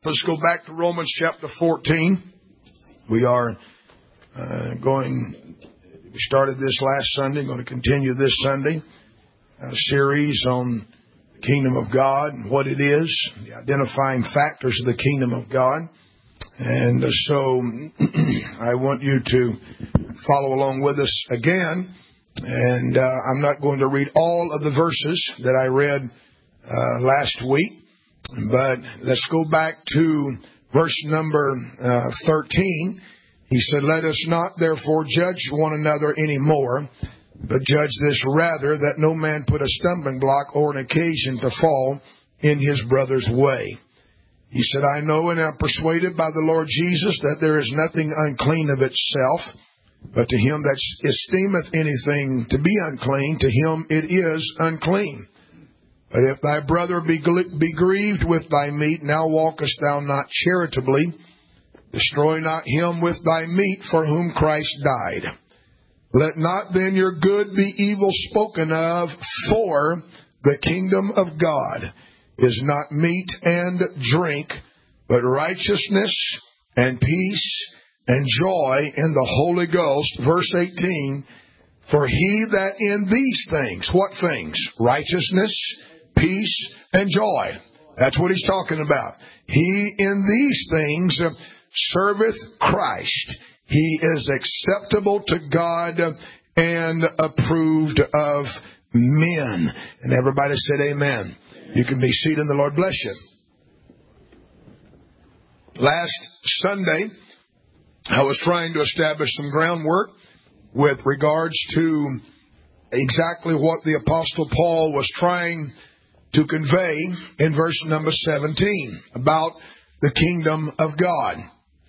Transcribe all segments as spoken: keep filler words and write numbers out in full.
Let's go back to Romans chapter fourteen. We are uh, going, we started this last Sunday, going to continue this Sunday, a series on the kingdom of God and what it is, the identifying factors of the kingdom of God. And uh, so I want you to follow along with us again. And uh, I'm not going to read all of the verses that I read uh, last week. But let's go back to verse number uh, thirteen. He said, "Let us not therefore judge one another any more, but judge this rather, that no man put a stumbling block or an occasion to fall in his brother's way." He said, "I know and am persuaded by the Lord Jesus that there is nothing unclean of itself, but to him that esteemeth anything to be unclean, to him it is unclean. But if thy brother be, be grieved with thy meat, now walkest thou not charitably. Destroy not him with thy meat for whom Christ died. Let not then your good be evil spoken of, for the kingdom of God is not meat and drink, but righteousness and peace and joy in the Holy Ghost." Verse eighteen, "For he that in these things," what things? Righteousness, peace, and joy. That's what he's talking about. "He in these things serveth Christ. He is acceptable to God and approved of men." And everybody said amen. You can be seated and the Lord bless you. Last Sunday, I was trying to establish some groundwork with regards to exactly what the Apostle Paul was trying to convey in verse number seventeen about the kingdom of God.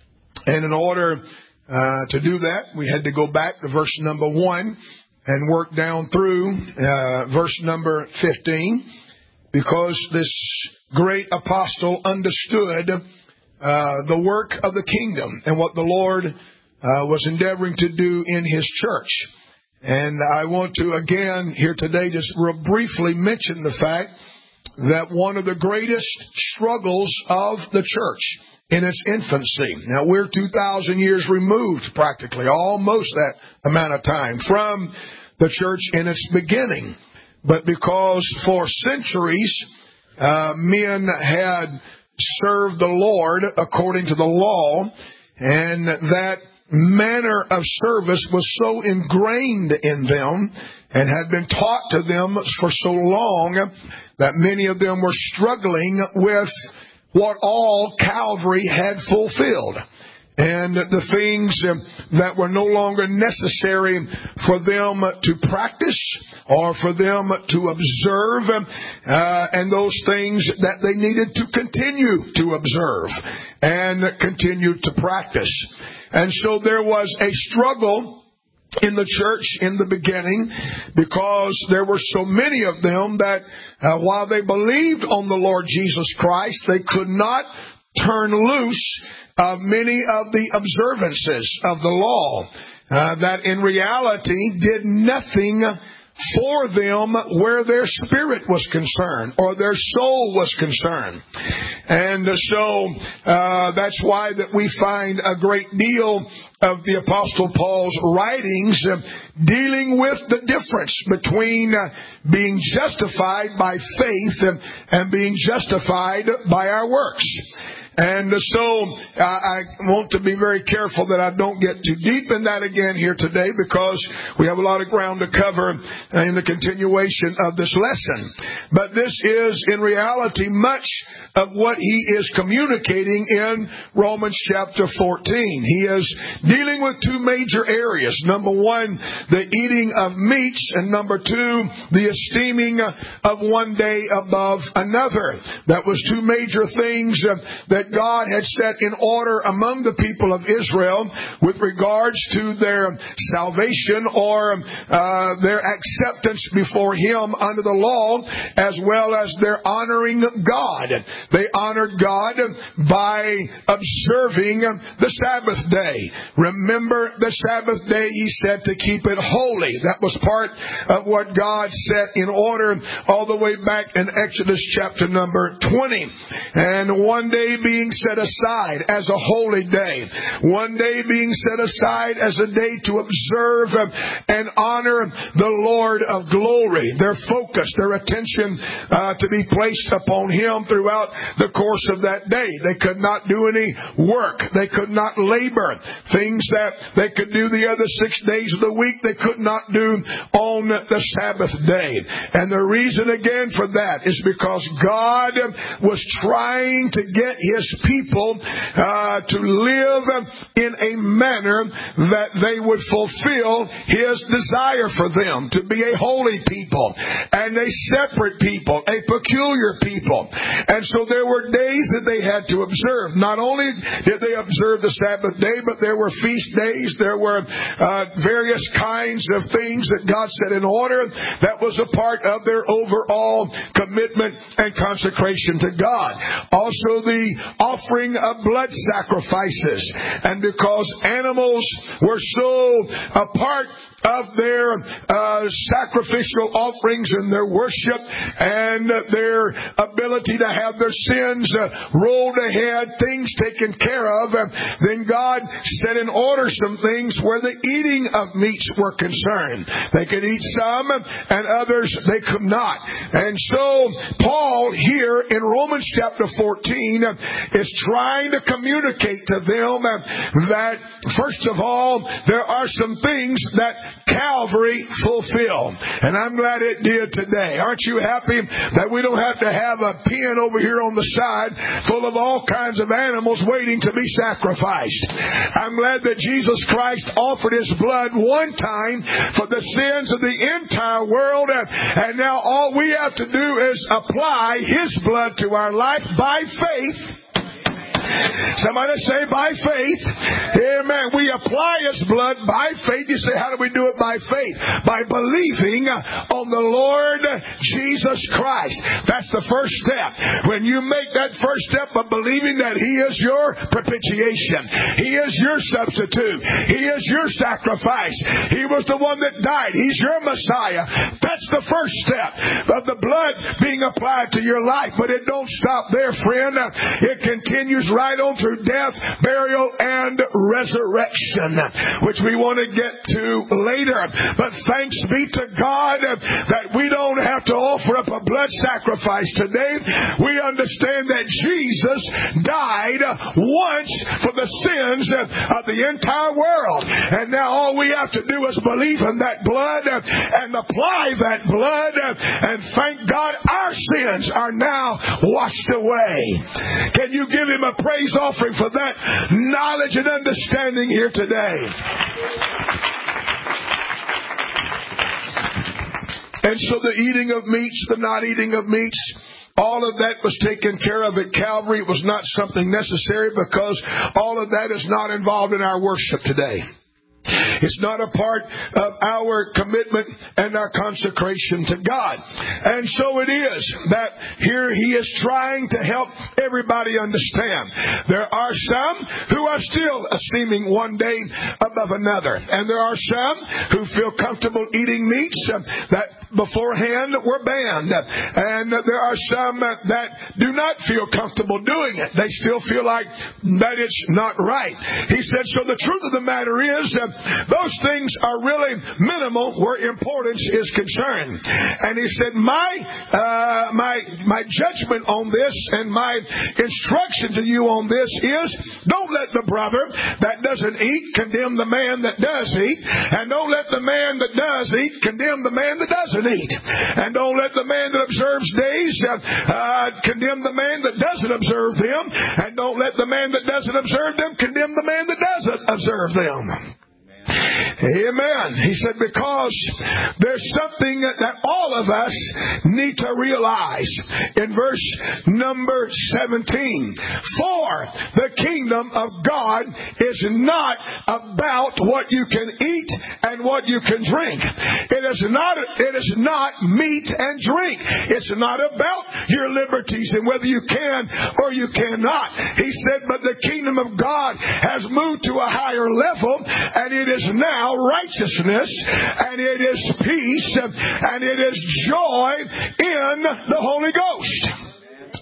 And in order uh, to do that, we had to go back to verse number one and work down through uh, verse number fifteen, because this great apostle understood uh, the work of the kingdom and what the Lord uh, was endeavoring to do in His church. And I want to again here today just real briefly mention the fact that one of the greatest struggles of the church in its infancy. Now, we're two thousand years removed, practically, almost that amount of time, from the church in its beginning. But because for centuries, uh, men had served the Lord according to the law, and that manner of service was so ingrained in them and had been taught to them for so long that many of them were struggling with what all Calvary had fulfilled. And the things that were no longer necessary for them to practice or for them to observe, uh, and those things that they needed to continue to observe and continue to practice. And so there was a struggle in the church in the beginning, because there were so many of them that uh, while they believed on the Lord Jesus Christ, they could not turn loose of many of the observances of the law uh, that in reality did nothing for them where their spirit was concerned or their soul was concerned. And so uh, that's why that we find a great deal of the Apostle Paul's writings uh, dealing with the difference between uh, being justified by faith and, and being justified by our works. And so uh, I want to be very careful that I don't get too deep in that again here today, because we have a lot of ground to cover in the continuation of this lesson. But this is in reality much of what he is communicating in Romans chapter fourteen. He is dealing with two major areas. Number one, the eating of meats, and number two, the esteeming of one day above another. That was two major things uh, that God had set in order among the people of Israel with regards to their salvation or uh, their acceptance before Him under the law, as well as their honoring God. They honored God by observing the Sabbath day. Remember the Sabbath day, He said, to keep it holy. That was part of what God set in order all the way back in Exodus chapter number twenty. And one day being being set aside as a holy day. One day being set aside as a day to observe and honor the Lord of glory. Their focus, their attention uh, to be placed upon Him throughout the course of that day. They could not do any work. They could not labor. Things that they could do the other six days of the week, they could not do on the Sabbath day. And the reason again for that is because God was trying to get His people uh, to live in a manner that they would fulfill His desire for them to be a holy people and a separate people, a peculiar people. And so there were days that they had to observe. Not only did they observe the Sabbath day, but there were feast days. There were uh, various kinds of things that God set in order that was a part of their overall commitment and consecration to God. Also the offering of blood sacrifices. And because animals were so a part of their uh, sacrificial offerings and their worship and their ability to have their sins uh, rolled ahead, things taken care of, uh, then God set in order some things where the eating of meats were concerned. They could eat some and others they could not. And so Paul here in Romans chapter fourteen uh, is trying to communicate to them uh, that first of all there are some things that Calvary fulfilled. And I'm glad it did today. Aren't you happy that we don't have to have a pen over here on the side full of all kinds of animals waiting to be sacrificed? I'm glad that Jesus Christ offered His blood one time for the sins of the entire world. And now all we have to do is apply His blood to our life by faith. Somebody say by faith. Amen. We apply His blood by faith. You say, how do we do it by faith? By believing on the Lord Jesus Christ. That's the first step. When you make that first step of believing that He is your propitiation, He is your substitute, He is your sacrifice, He was the one that died, He's your Messiah. That's the first step of the blood being applied to your life. But it don't stop there, friend. It continues right right on through death, burial, and resurrection, which we want to get to later. But thanks be to God that we don't have to offer up a blood sacrifice today. We understand that Jesus died once for the sins of the entire world. And now all we have to do is believe in that blood and apply that blood. And thank God our sins are now washed away. Can you give Him a praise offering for that knowledge and understanding here today? And so the eating of meats, the not eating of meats, all of that was taken care of at Calvary. It was not something necessary because all of that is not involved in our worship today. It's not a part of our commitment and our consecration to God. And so it is that here he is trying to help everybody understand. There are some who are still esteeming one day above another. And there are some who feel comfortable eating meats that beforehand were banned. And there are some that do not feel comfortable doing it. They still feel like that it's not right. He said, so the truth of the matter is that those things are really minimal where importance is concerned. And he said, my uh, my my judgment on this and my instruction to you on this is, don't let the brother that doesn't eat condemn the man that does eat, and don't let the man that does eat condemn the man that doesn't eat, and don't let the man that observes days uh, uh, condemn the man that doesn't observe them, and don't let the man that doesn't observe them condemn the man that doesn't observe them. Amen. He said, because there's something that all of us need to realize. In verse number seventeen, for the kingdom of God is not about what you can eat and what you can drink. It is not, it is not meat and drink. It's not about your liberties and whether you can or you cannot. He said, but the kingdom of God has moved to a higher level, and it is now righteousness, and it is peace, and it is joy in the Holy Ghost.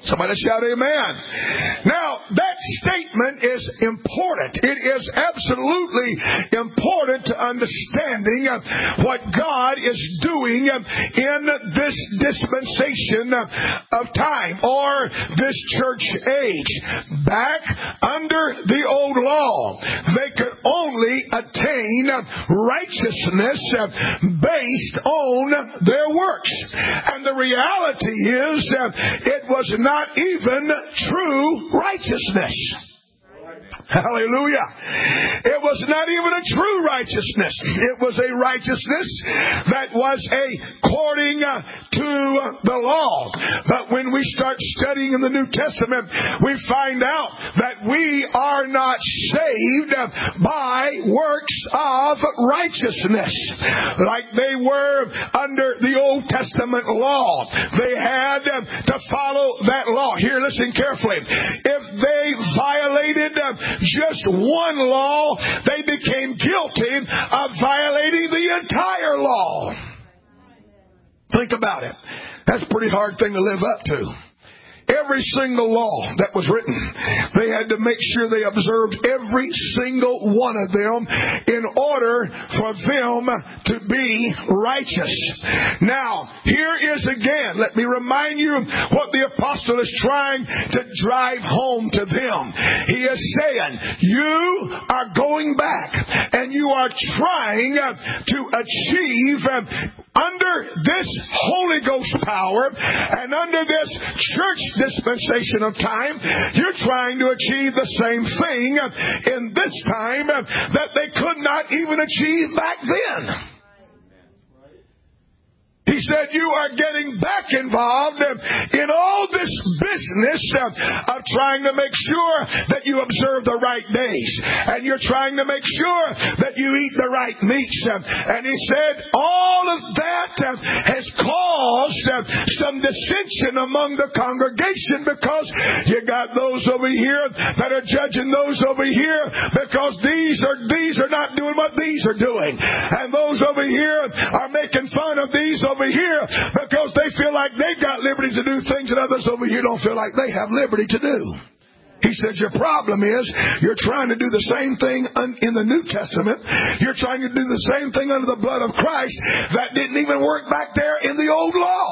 Somebody shout amen. Now, that statement is important. It is absolutely important to understanding what God is doing in this dispensation of time or this church age. Back under the old law, they could only attain righteousness based on their works. And the reality is it was not Not even true righteousness. Hallelujah. It was not even a true righteousness. It was a righteousness that was according to the law. But when we start studying in the New Testament, we find out that we are not saved by works of righteousness like they were under the Old Testament law. They had to follow that law. Here, listen carefully. If they violated just one law, they became guilty of violating the entire law. Think about it. That's a pretty hard thing to live up to. Every single law that was written, they had to make sure they observed every single one of them in order for them to be righteous. Now, here is again, let me remind you what the apostle is trying to drive home to them. He is saying, you are going back and you are trying to achieve under this Holy Ghost power and under this church dispensation of time, you're trying to achieve the same thing in this time that they could not even achieve back then. He said, you are getting back involved in all this business of trying to make sure that you observe the right days. And you're trying to make sure that you eat the right meats. And he said, all of that has caused some dissension among the congregation because you got those over here that are judging those over here because these are, these are not doing what these are doing. And those over here are making fun of these over here because they feel like they've got liberty to do things that others over here don't feel like they have liberty to do. He said, your problem is you're trying to do the same thing in the New Testament. You're trying to do the same thing under the blood of Christ that didn't even work back there in the old law.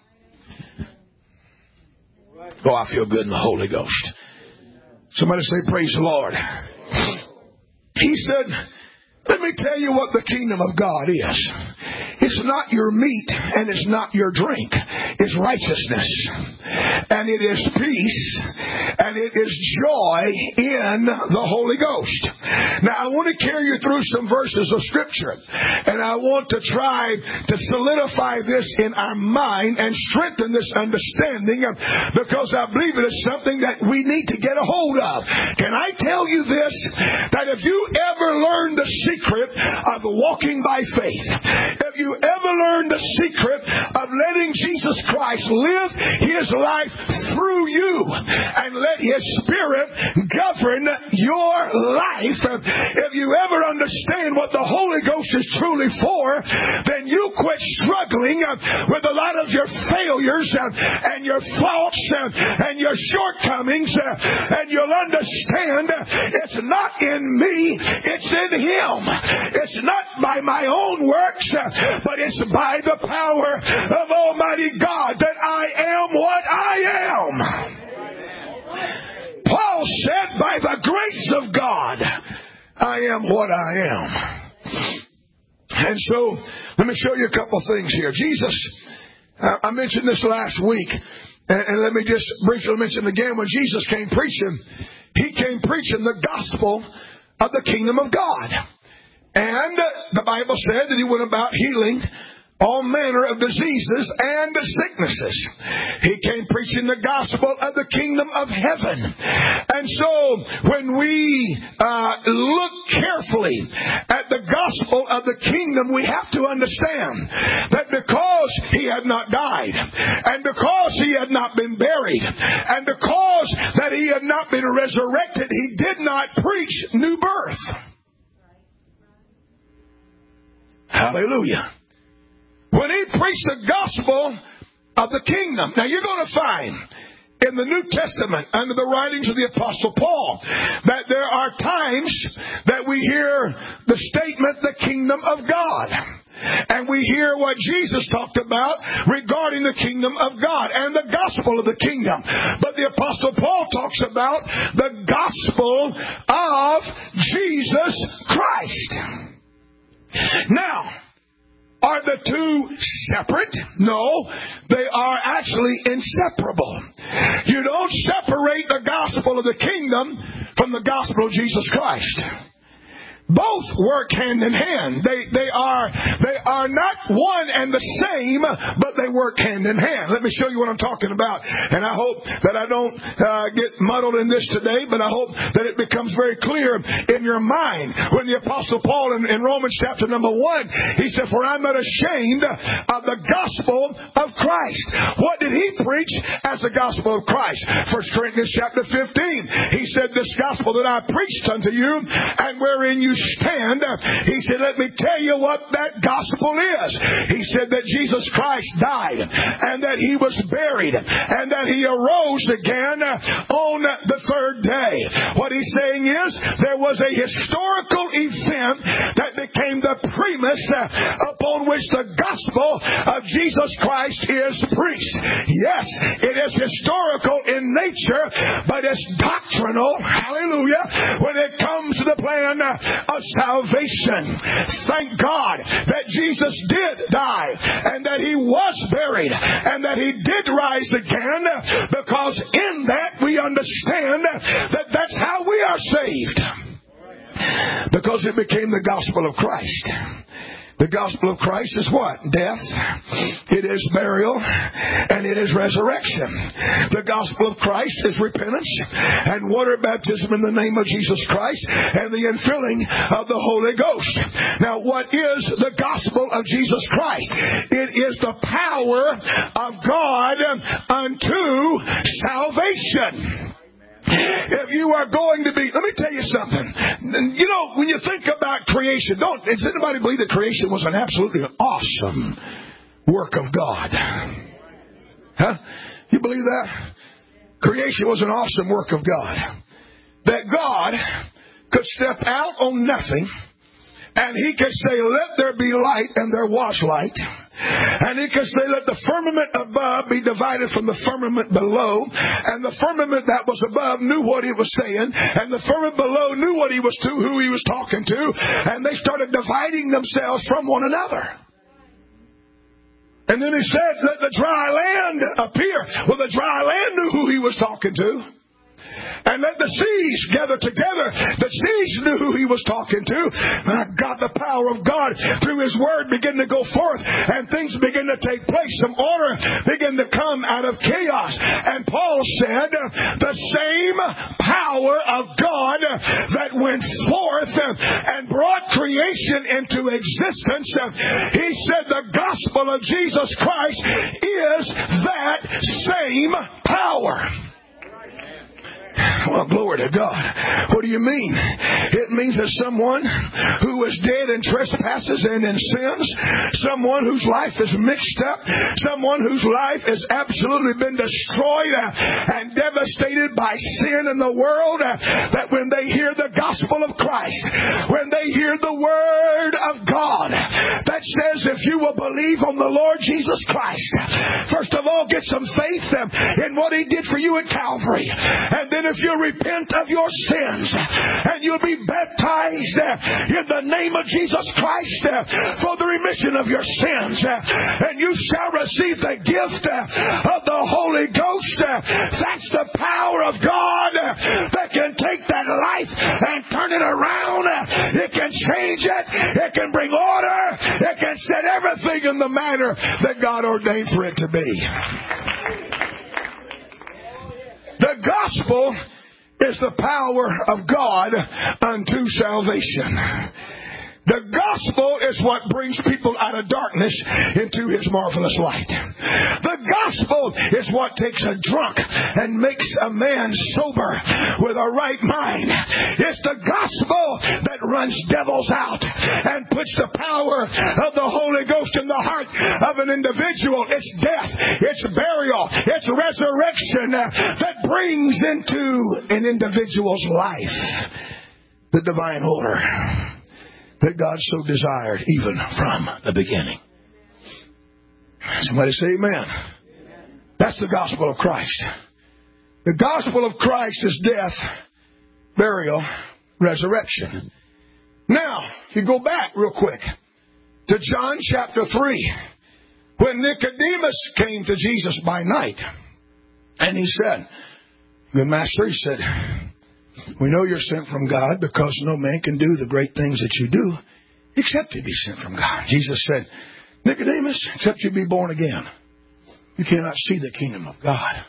Oh, I feel good in the Holy Ghost. Somebody say, praise the Lord. He said, let me tell you what the kingdom of God is. It's not your meat and it's not your drink. It's righteousness. And it is peace. And it is joy in the Holy Ghost. Now, I want to carry you through some verses of Scripture. And I want to try to solidify this in our mind and strengthen this understanding because I believe it is something that we need to get a hold of. Can I tell you this? That if you ever learn the secret of walking by faith, if you ever learn the secret of letting Jesus Christ live His life through you and let His Spirit govern your life, if you ever understand what the Holy Ghost is truly for, then you quit struggling with a lot of your failures and your faults and your shortcomings, and you'll understand it's not in me, it's in Him. It's not by my own works, but it's by the power of Almighty God that I am what I am. Paul said, by the grace of God, I am what I am. And so, let me show you a couple things here. Jesus, uh, I mentioned this last week, and, and let me just briefly mention again, when Jesus came preaching, He came preaching the gospel of the kingdom of God. And the Bible said that He went about healing all manner of diseases and sicknesses. He came preaching the gospel of the kingdom of heaven. And so when we uh, look carefully at the gospel of the kingdom, we have to understand that because He had not died, and because He had not been buried, and because that He had not been resurrected, He did not preach new birth. Hallelujah. When He preached the gospel of the kingdom. Now you're going to find in the New Testament under the writings of the Apostle Paul that there are times that we hear the statement, the kingdom of God. And we hear what Jesus talked about regarding the kingdom of God and the gospel of the kingdom. But the Apostle Paul talks about the gospel of Jesus Christ. Now, are the two separate? No, they are actually inseparable. You don't separate the gospel of the kingdom from the gospel of Jesus Christ. Both work hand in hand. They they are they are not one and the same, but they work hand in hand. Let me show you what I'm talking about. And I hope that I don't uh, get muddled in this today, but I hope that it becomes very clear in your mind. When the Apostle Paul in, in Romans chapter number one, he said, "For I'm not ashamed of the gospel of Christ." What did he preach as the gospel of Christ? First Corinthians chapter fifteen, he said, "This gospel that I preached unto you, and wherein you stand," he said, "let me tell you what that gospel is." He said that Jesus Christ died and that he was buried and that he arose again on the third day. What he's saying is there was a historical event that became the premise upon which the gospel of Jesus Christ is preached. Yes, it is historical in nature, but it's doctrinal, hallelujah, when it comes to the plan of salvation. Thank God that Jesus did die and that he was buried and that he did rise again, because in that we understand that that's how we are saved, because it became the gospel of Christ. The gospel of Christ is what? Death. It is burial. And it is resurrection. The gospel of Christ is repentance and water baptism in the name of Jesus Christ and the infilling of the Holy Ghost. Now, what is the gospel of Jesus Christ? It is the power of God unto salvation. If you are going to be, let me tell you something. You know, when you think about creation, don't, does anybody believe that creation was an absolutely awesome work of God? Huh? You believe that? Creation was an awesome work of God. That God could step out on nothing and he could say, "Let there be light," and there was light. And he could say, "Let the firmament above be divided from the firmament below." And the firmament that was above knew what he was saying. And the firmament below knew what he was to, who he was talking to. And they started dividing themselves from one another. And then he said, "Let the dry land appear." Well, the dry land knew who he was talking to. And let the seas gather together. The seas knew who he was talking to. My God, the power of God through his word began to go forth, and things began to take place. Some order began to come out of chaos. And Paul said, the same power of God that went forth and brought creation into existence, he said the gospel of Jesus Christ is that same power. Well, glory to God. What do you mean? It means that someone who was dead in trespasses and in sins, someone whose life is mixed up, someone whose life has absolutely been destroyed and devastated by sin in the world, that when they hear the gospel of Christ, when they hear the word of God that says, if you will believe on the Lord Jesus Christ, first of all, get some faith in what he did for you at Calvary. And then if you repent of your sins and you'll be baptized in the name of Jesus Christ for the remission of your sins, and you shall receive the gift of the Holy Ghost. That's the power of God that can take that life and turn it around. It can change it. It can bring order. It can set everything in the manner that God ordained for it to be. The gospel is the power of God unto salvation. The gospel is what brings people out of darkness into His marvelous light. The gospel is what takes a drunk and makes a man sober with a right mind. It's the gospel that runs devils out and puts the power of the Holy Ghost in the heart of an individual. It's death, it's burial, it's resurrection that brings into an individual's life the divine order that God so desired even from the beginning. Somebody say amen. That's the gospel of Christ. The gospel of Christ is death, burial, resurrection. Now, if you go back real quick to John chapter three, when Nicodemus came to Jesus by night, and he said, "Good Master," he said, "we know you're sent from God, because no man can do the great things that you do except to be sent from God." Jesus said, "Nicodemus, except you be born again, you cannot see the kingdom of God."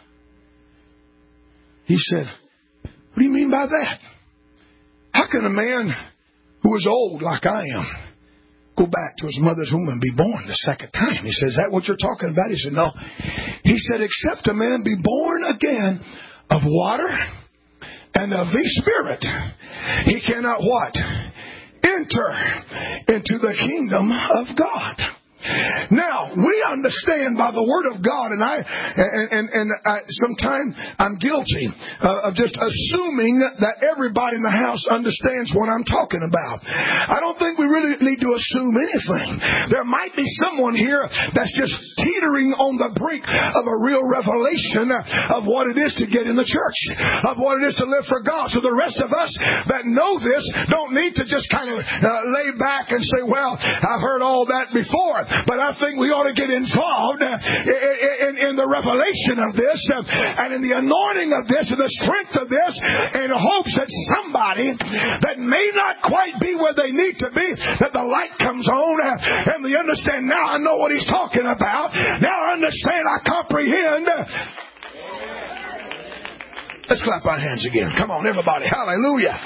He said, "What do you mean by that? How can a man who is old like I am go back to his mother's womb and be born the second time?" He said, "Is that what you're talking about?" He said, "No." He said, "Except a man be born again of water and of the Spirit, he cannot" what? "Enter into the kingdom of God." Now, we understand by the Word of God, and I, and, and, and I, sometimes I'm guilty uh, of just assuming that everybody in the house understands what I'm talking about. I don't think we really need to assume anything. There might be someone here that's just teetering on the brink of a real revelation of what it is to get in the church, of what it is to live for God. So the rest of us that know this don't need to just kind of uh, lay back and say, "Well, I've heard all that before." But I think we ought to get involved in, in, in the revelation of this and in the anointing of this and the strength of this, in hopes that somebody that may not quite be where they need to be, that the light comes on and they understand, "Now I know what he's talking about. Now I understand, I comprehend." Let's clap our hands again. Come on, everybody. Hallelujah.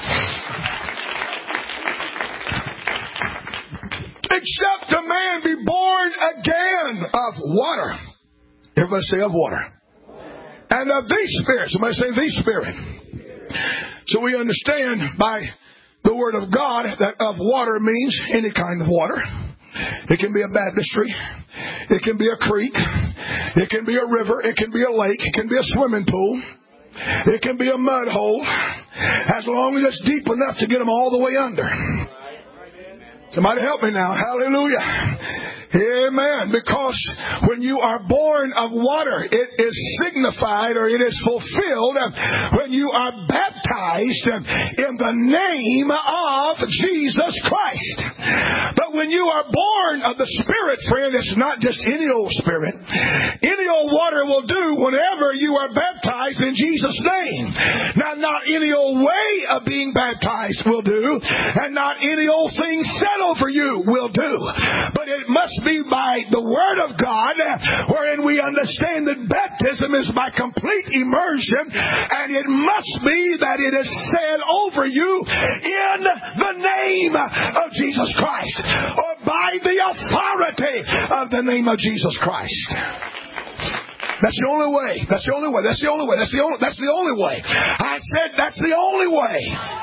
"Except a man be born again of water." Everybody say of water. "And of the Spirit." Somebody say the Spirit. So we understand by the Word of God that of water means any kind of water. It can be a baptistry. It can be a creek. It can be a river. It can be a lake. It can be a swimming pool. It can be a mud hole. As long as it's deep enough to get them all the way under. Somebody help me now. Hallelujah. Amen. Because when you are born of water, it is signified or it is fulfilled when you are baptized in the name of Jesus Christ. But when you are born of the Spirit, friend, it's not just any old spirit. Any old water will do whenever you are baptized in Jesus' name. Now, not any old way of being baptized will do, and not any old thing said over you will do. But it must be by the Word of God, wherein we understand that baptism is by complete immersion, and it must be that it is said over you in the name of Jesus Christ, or by the authority of the name of Jesus Christ. That's the only way. That's the only way. That's the only way. That's the only, that's the only way. I said that's the only way.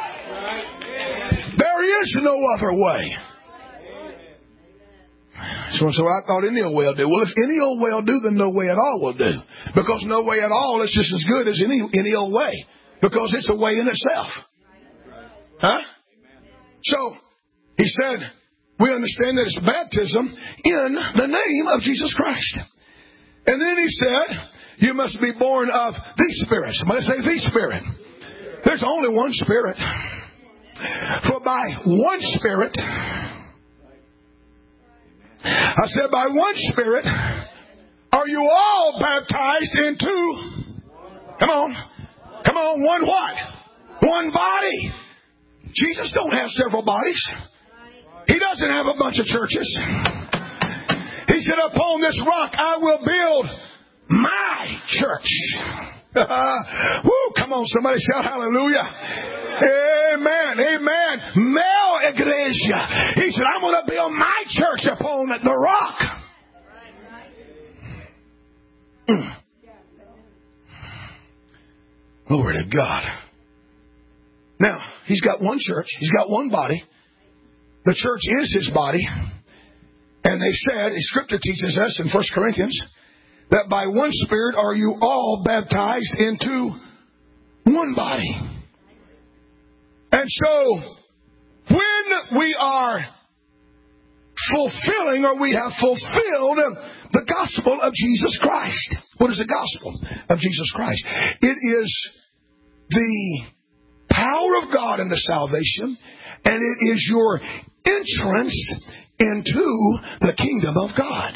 There is no other way. So, so I thought any old way will do. Well, if any old way will do, then no way at all will do. Because no way at all is just as good as any any old way. Because it's a way in itself. Huh? So, he said, we understand that it's baptism in the name of Jesus Christ. And then he said, you must be born of the Spirit. Somebody say the Spirit. There's only one Spirit. For by one Spirit... I said, by one Spirit are you all baptized into, come on, come on, one what? One body. Jesus don't have several bodies. He doesn't have a bunch of churches. He said, upon this rock I will build my church. Woo, come on, somebody shout hallelujah. Amen, amen. Melchizedek ecclesia. He said, I'm going to build my church upon the rock. Mm. Glory to God. Now, He's got one church. He's got one body. The church is His body. And they said, Scripture teaches us in First Corinthians, that by one Spirit are you all baptized into one body. And so, when we are fulfilling, or we have fulfilled the gospel of Jesus Christ. What is the gospel of Jesus Christ? It is the power of God in the salvation, and it is your entrance into the kingdom of God.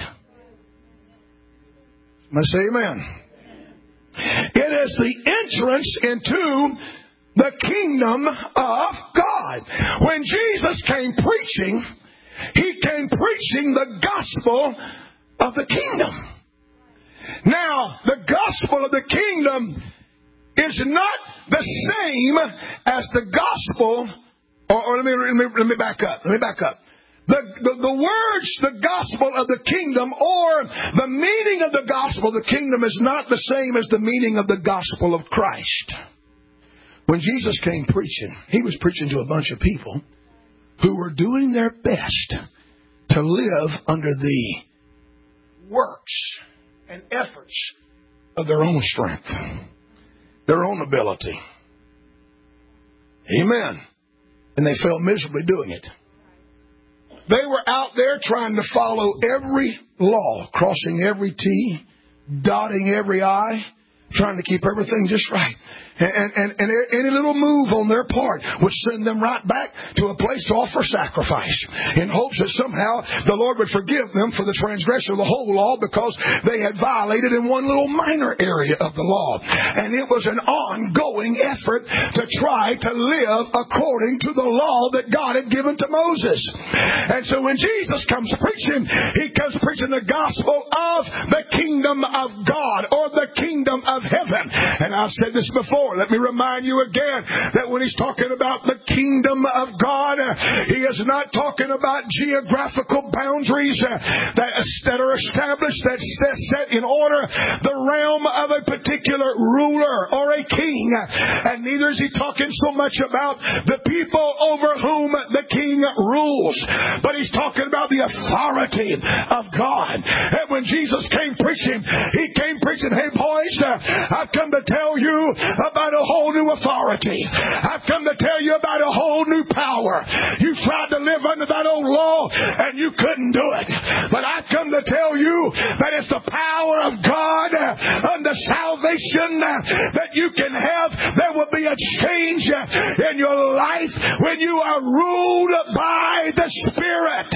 I'm going to say amen. It is the entrance into the kingdom of God. When Jesus came preaching, He came preaching the gospel of the kingdom. Now, the gospel of the kingdom is not the same as the gospel, or, or let, me, let, me, let me back up. Let me back up. The, the, the words, the gospel of the kingdom, or the meaning of the gospel of the kingdom is not the same as the meaning of the gospel of Christ. When Jesus came preaching, He was preaching to a bunch of people who were doing their best to live under the works and efforts of their own strength, their own ability. Amen. And they failed miserably doing it. They were out there trying to follow every law, crossing every T, dotting every I, trying to keep everything just right. And, and, and any little move on their part would send them right back to a place to offer sacrifice, in hopes that somehow the Lord would forgive them for the transgression of the whole law, because they had violated in one little minor area of the law. And it was an ongoing effort to try to live according to the law that God had given to Moses. And so when Jesus comes preaching, He comes preaching the gospel of the kingdom of God, or the kingdom of heaven. And I've said this before. Let me remind you again that when He's talking about the kingdom of God, He is not talking about geographical boundaries that, that are established, that's set in order, the realm of a particular ruler or a king. And neither is He talking so much about the people over whom the king rules, but He's talking about the authority of God. And when Jesus came preaching, He came preaching, hey boys, I've come to tell you about about a whole new authority. I've come to tell you about a whole new power. You tried to live under that old law and you couldn't do it. But I've come to tell you that it's the power of God unto salvation that you can have. There will be a change in your life when you are ruled by the Spirit.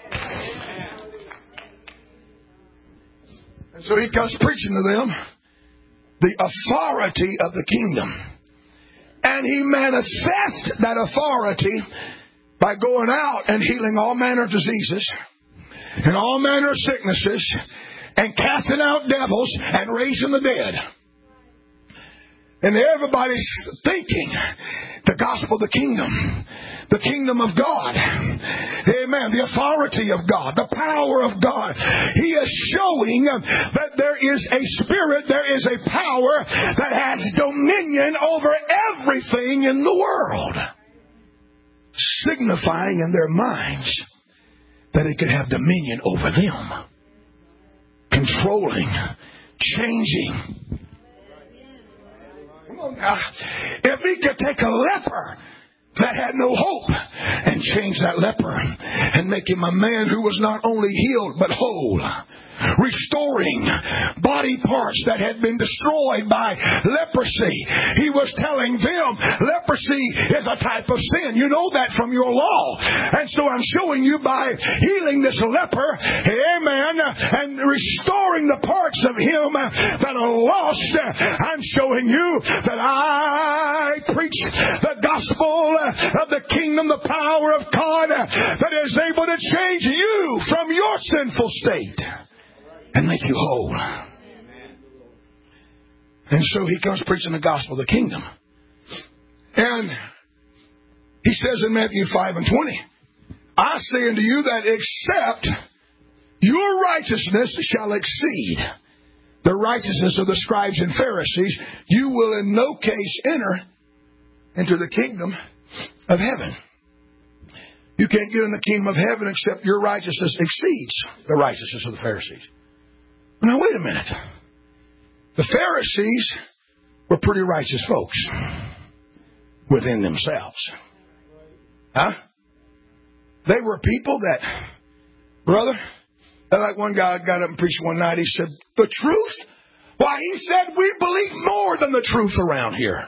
And so He comes preaching to them the authority of the kingdom. And He manifests that authority by going out and healing all manner of diseases and all manner of sicknesses and casting out devils and raising the dead. And everybody's thinking the gospel of the kingdom, the kingdom of God. Amen. The authority of God, the power of God. He is showing that there is a spirit, there is a power that has dominion over everything in the world. Signifying in their minds that it could have dominion over them. Controlling, changing. Come on now. If He could take a leper that had no hope and change that leper and make him a man who was not only healed but whole, restoring body parts that had been destroyed by leprosy. He was telling them leprosy is a type of sin. You know that from your law. And so I'm showing you by healing this leper, amen, and restoring the parts of him that are lost, I'm showing you that I preach the gospel of the kingdom, the power of God that is able to change you from your sinful state and make you whole. And so He comes preaching the gospel of the kingdom. And He says in Matthew five and twenty, I say unto you that except your righteousness shall exceed the righteousness of the scribes and Pharisees, you will in no case enter into the kingdom of heaven. You can't get in the kingdom of heaven except your righteousness exceeds the righteousness of the Pharisees. Now, wait a minute. The Pharisees were pretty righteous folks within themselves. Huh? They were people that, brother, like one guy got up and preached one night. He said, the truth? Why, he said, we believe more than the truth around here.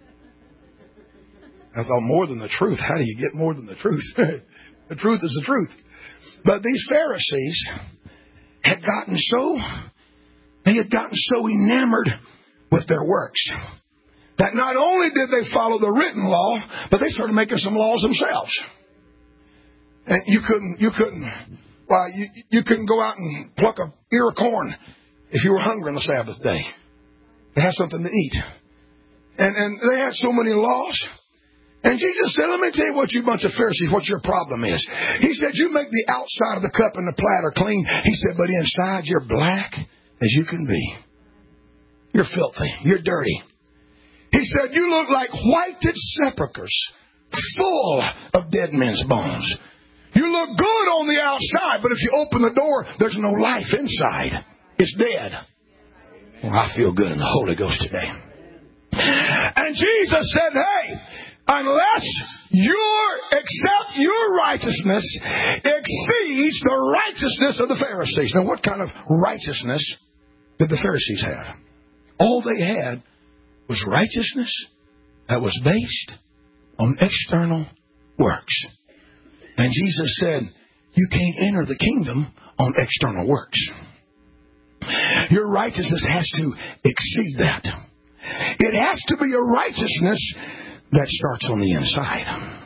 I thought, more than the truth? How do you get more than the truth? The truth is the truth. But these Pharisees had gotten so, they had gotten so enamored with their works that not only did they follow the written law, but they started making some laws themselves. And you couldn't, you couldn't, why, you, you couldn't go out and pluck a ear of corn if you were hungry on the Sabbath day. They had something to eat. And, and they had so many laws. And Jesus said, let me tell you what you bunch of Pharisees, what your problem is. He said, you make the outside of the cup and the platter clean. He said, but inside you're black as you can be. You're filthy. You're dirty. He said, you look like whited sepulchres full of dead men's bones. You look good on the outside, but if you open the door, there's no life inside. It's dead. Well, I feel good in the Holy Ghost today. And Jesus said, hey, unless your, except your righteousness exceeds the righteousness of the Pharisees. Now, what kind of righteousness did the Pharisees have? All they had was righteousness that was based on external works. And Jesus said, you can't enter the kingdom on external works. Your righteousness has to exceed that. It has to be a righteousness that starts on the inside.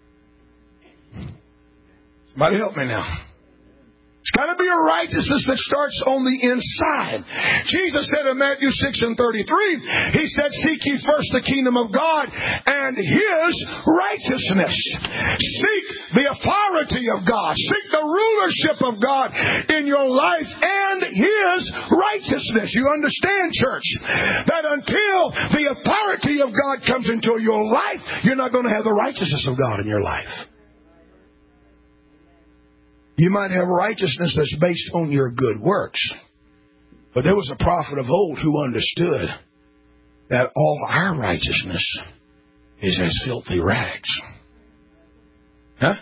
Somebody help me now. It's got to be a righteousness that starts on the inside. Jesus said in Matthew six and thirty-three, He said, seek ye first the kingdom of God and His righteousness. Seek the authority of God. Seek the rulership of God in your life and His righteousness. You understand, church, that until the authority of God comes into your life, you're not going to have the righteousness of God in your life. You might have righteousness that's based on your good works. But there was a prophet of old who understood that all our righteousness is as filthy rags. Huh?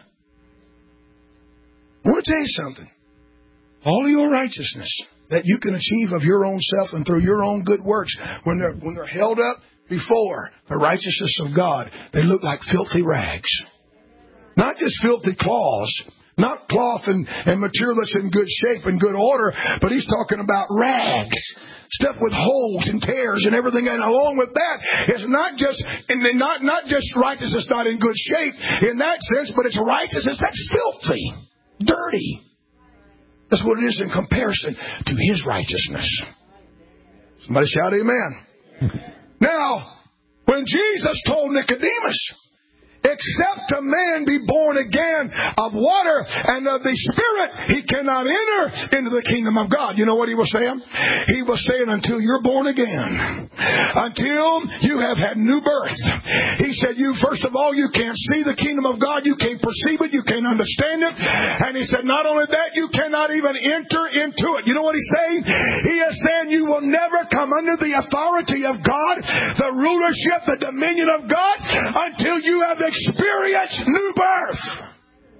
I want to tell you something. All of your righteousness that you can achieve of your own self and through your own good works, when they're, when they're held up before the righteousness of God, they look like filthy rags. Not just filthy cloths. Not cloth and, and material that's in good shape and good order, but he's talking about rags. Stuff with holes and tears and everything. And along with that, it's not just and not, not just righteousness not in good shape in that sense, but it's righteousness that's filthy, dirty. That's what it is in comparison to His righteousness. Somebody shout amen. Now, when Jesus told Nicodemus, except a man be born again of water and of the Spirit, he cannot enter into the kingdom of God. You know what he was saying? He was saying, until you're born again, until you have had new birth. He said, you first of all, you can't see the kingdom of God. You can't perceive it. You can't understand it. And he said, not only that, you cannot even enter into it. You know what he's saying? He is saying you will never come under the authority of God, the rulership, the dominion of God, until you have experience new birth.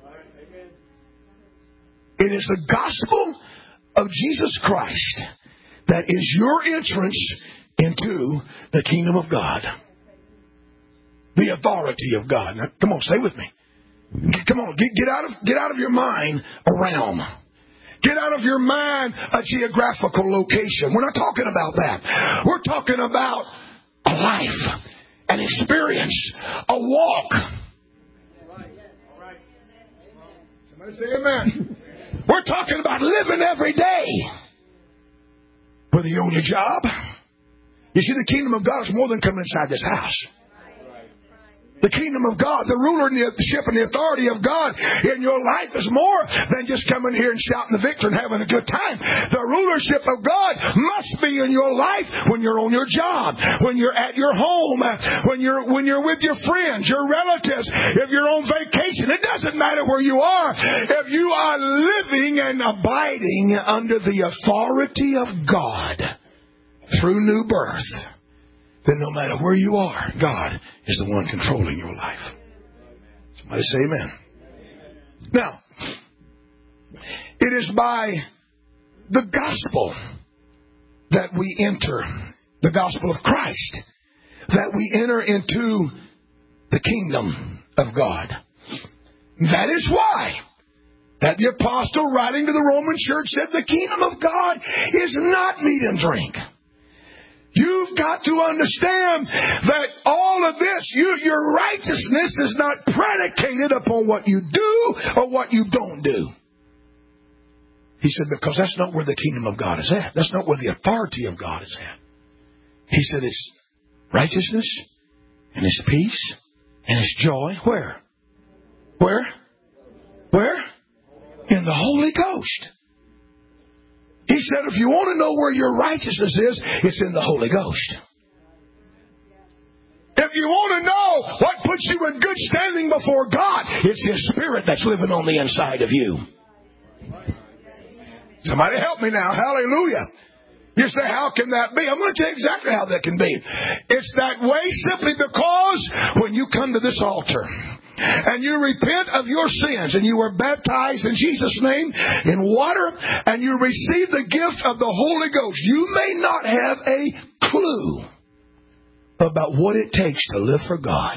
It is the gospel of Jesus Christ that is your entrance into the kingdom of God. The authority of God. Now, come on, stay with me. Come on, get, get out of get out of your mind a realm. Get out of your mind a geographical location. We're not talking about that. We're talking about a life. An experience, a walk. Somebody say amen. We're talking about living every day. Whether you own your job. You see, the kingdom of God is more than coming inside this house. The kingdom of God, the rulership and the authority of God in your life is more than just coming here and shouting the victory and having a good time. The rulership of God must be in your life when you're on your job, when you're at your home, when you're when you're with your friends, your relatives, if you're on vacation. It doesn't matter where you are. If you are living and abiding under the authority of God through new birth, then no matter where you are, God is the one controlling your life. Somebody say amen. Now, it is by the gospel that we enter, the gospel of Christ, that we enter into the kingdom of God. That is why that the apostle writing to the Roman church said the kingdom of God is not meat and drink. You've got to understand that all of this, you, your righteousness is not predicated upon what you do or what you don't do. He said, because that's not where the kingdom of God is at. That's not where the authority of God is at. He said it's righteousness and it's peace and it's joy. Where? Where? Where? In the Holy Ghost. He said, if you want to know where your righteousness is, it's in the Holy Ghost. If you want to know what puts you in good standing before God, it's His Spirit that's living on the inside of you. Somebody help me now. Hallelujah. You say, how can that be? I'm going to tell you exactly how that can be. It's that way simply because when you come to this altar and you repent of your sins and you were baptized in Jesus' name in water and you receive the gift of the Holy Ghost, you may not have a clue about what it takes to live for God.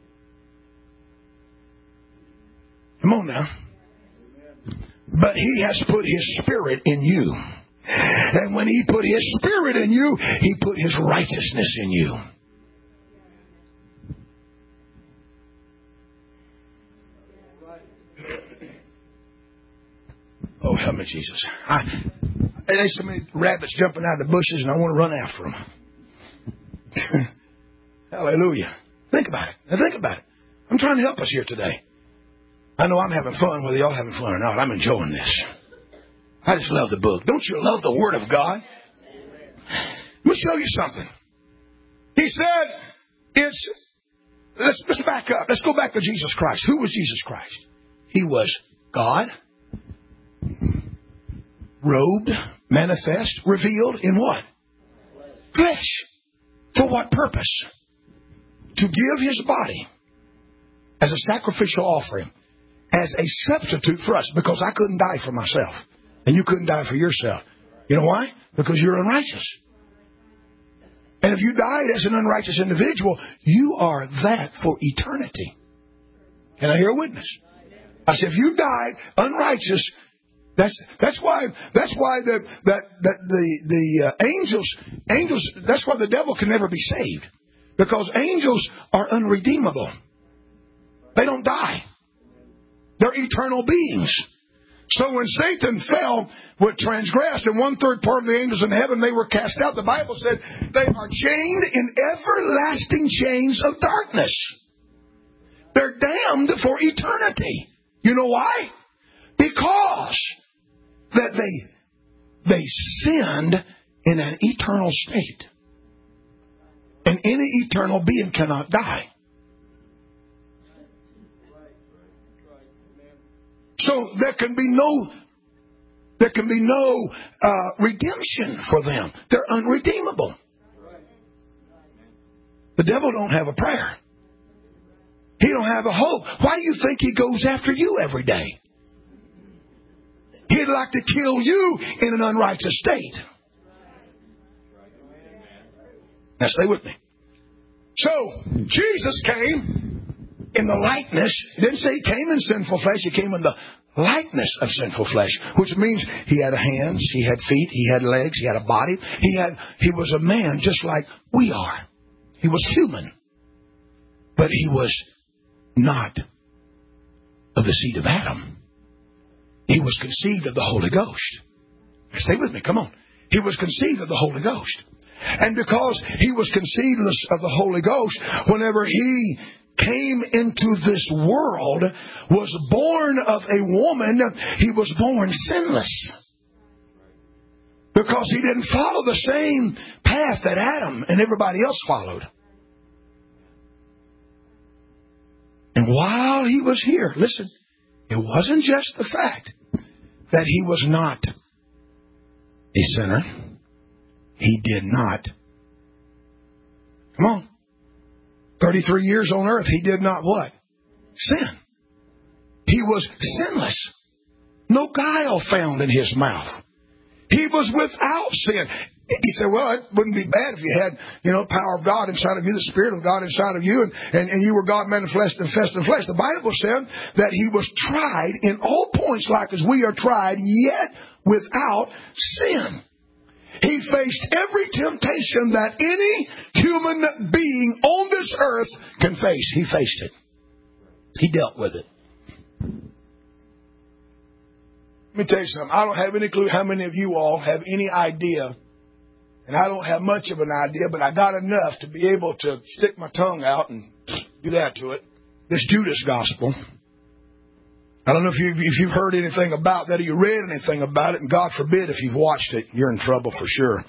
Come on now. But He has put His Spirit in you. And when He put His Spirit in you, He put His righteousness in you. Oh, help me, Jesus. I, there's so many rabbits jumping out of the bushes and I want to run after them. Hallelujah. Think about it. Now think about it. I'm trying to help us here today. I know I'm having fun, whether y'all having fun or not. I'm enjoying this. I just love the book. Don't you love the Word of God? Let me show you something. He said, it's, let's, let's back up. Let's go back to Jesus Christ. Who was Jesus Christ? He was God, robed, manifest, revealed in what? Flesh. For what purpose? To give His body as a sacrificial offering, as a substitute for us, because I couldn't die for myself. And you couldn't die for yourself. You know why? Because you're unrighteous. And if you died as an unrighteous individual, you are that for eternity. Can I hear a witness? I said, if you died unrighteous, that's that's why that's why the that that the the uh, angels angels that's why the devil can never be saved, because angels are unredeemable. They don't die. They're eternal beings. So when Satan fell, with transgressed, and one third part of the angels in heaven, they were cast out. The Bible said they are chained in everlasting chains of darkness. They're damned for eternity. You know why? Because that they they sinned in an eternal state. And any eternal being cannot die. So there can be no, there can be no uh, redemption for them. They're unredeemable. The devil don't have a prayer. He don't have a hope. Why do you think he goes after you every day? He'd like to kill you in an unrighteous state. Now stay with me. So Jesus came in the likeness. He didn't say He came in sinful flesh. He came in the likeness of sinful flesh, which means He had hands, He had feet, He had legs, He had a body. He had. He was a man just like we are. He was human. But He was not of the seed of Adam. He was conceived of the Holy Ghost. Stay with me. Come on. He was conceived of the Holy Ghost. And because He was conceived of the Holy Ghost, whenever He came into this world, was born of a woman, he was born sinless. Because he didn't follow the same path that Adam and everybody else followed. And while he was here, listen, it wasn't just the fact that he was not a sinner. He did not. Come on. thirty-three years on earth, he did not what? Sin. He was sinless. No guile found in his mouth. He was without sin. He said, well, it wouldn't be bad if you had, you know, power of God inside of you, the Spirit of God inside of you, and, and, and you were God manifest in flesh and flesh. The Bible said that he was tried in all points like as we are tried, yet without sin. He faced every temptation that any human being on this earth can face. He faced it. He dealt with it. Let me tell you something. I don't have any clue how many of you all have any idea. And I don't have much of an idea, but I got enough to be able to stick my tongue out and do that to it. This Judas Gospel. I don't know if you've, if you've heard anything about that or you read anything about it. And God forbid if you've watched it, you're in trouble for sure.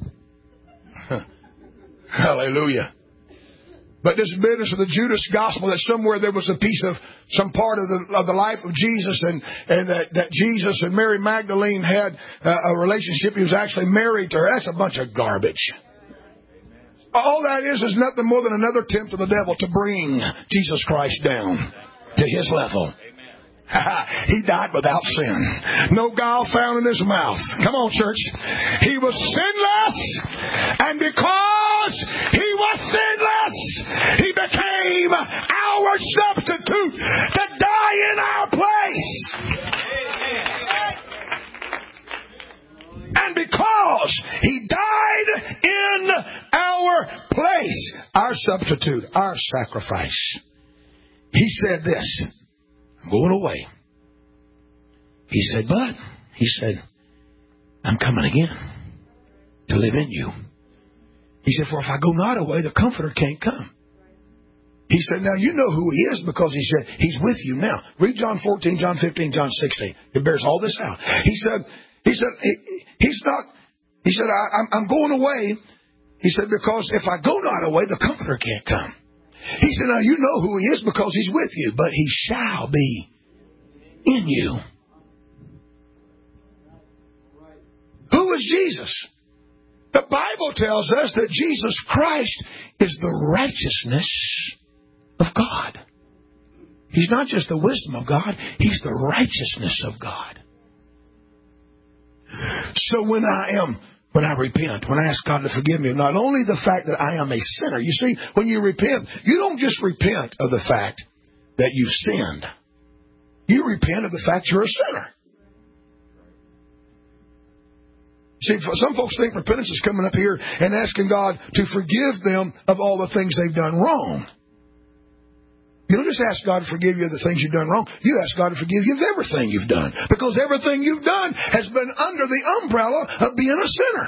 Hallelujah. But this business of the Judas Gospel, that somewhere there was a piece of some part of the of the life of Jesus, and, and that, that Jesus and Mary Magdalene had uh, a relationship. He was actually married to her. That's a bunch of garbage. All that is is nothing more than another attempt of the devil to bring Jesus Christ down to his level. He died without sin. No guile found in his mouth. Come on, church. He was sinless, and because he was sinless, he became our substitute to die in our place. And because he died in our place, our substitute, our sacrifice, he said this, I'm going away. He said, but, he said, I'm coming again to live in you. He said, for if I go not away, the Comforter can't come. He said, now you know who he is because he said, he's with you now. Read John fourteen, John fifteen, John sixteen. It bears all this out. He said, he said, he, he's not, he said, I, I'm, I'm going away. He said, because if I go not away, the Comforter can't come. He said, now you know who he is because he's with you, but he shall be in you. Who is Jesus? The Bible tells us that Jesus Christ is the righteousness of God. He's not just the wisdom of God, he's the righteousness of God. So when I am When I repent, when I ask God to forgive me, not only the fact that I am a sinner. You see, when you repent, you don't just repent of the fact that you've sinned. You repent of the fact you're a sinner. See, some folks think repentance is coming up here and asking God to forgive them of all the things they've done wrong. You don't just ask God to forgive you of the things you've done wrong. You ask God to forgive you of everything you've done. Because everything you've done has been under the umbrella of being a sinner.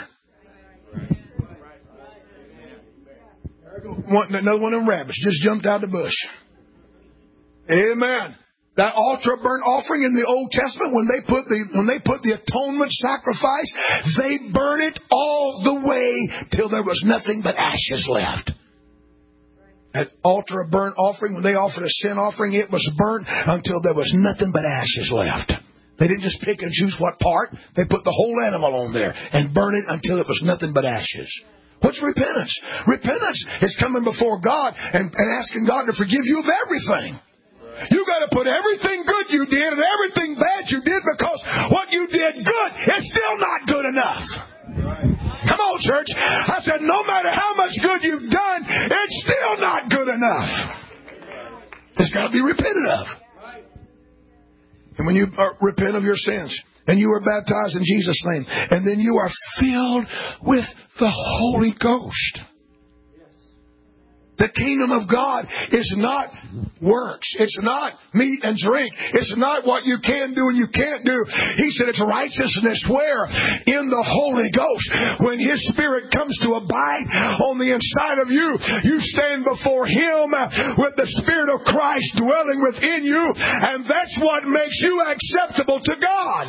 One, another one of them rabbits just jumped out of the bush. Amen. That altar burnt offering in the Old Testament, when they put the when they put the atonement sacrifice, they burn it all the way till there was nothing but ashes left. That altar of burnt offering, when they offered a sin offering, it was burnt until there was nothing but ashes left. They didn't just pick and choose what part. They put the whole animal on there and burn it until it was nothing but ashes. What's repentance? Repentance is coming before God and, and asking God to forgive you of everything. You got to put everything good you did and everything bad you did, because what you did good is still not good enough. Come on, church. I said, no matter how much good you've done, it's still not good enough. It's got to be repented of. And when you uh, repent of your sins, and you are baptized in Jesus' name, and then you are filled with the Holy Ghost. The kingdom of God is not works. It's not meat and drink. It's not what you can do and you can't do. He said it's righteousness where? In the Holy Ghost. When His Spirit comes to abide on the inside of you, you stand before Him with the Spirit of Christ dwelling within you, and that's what makes you acceptable to God.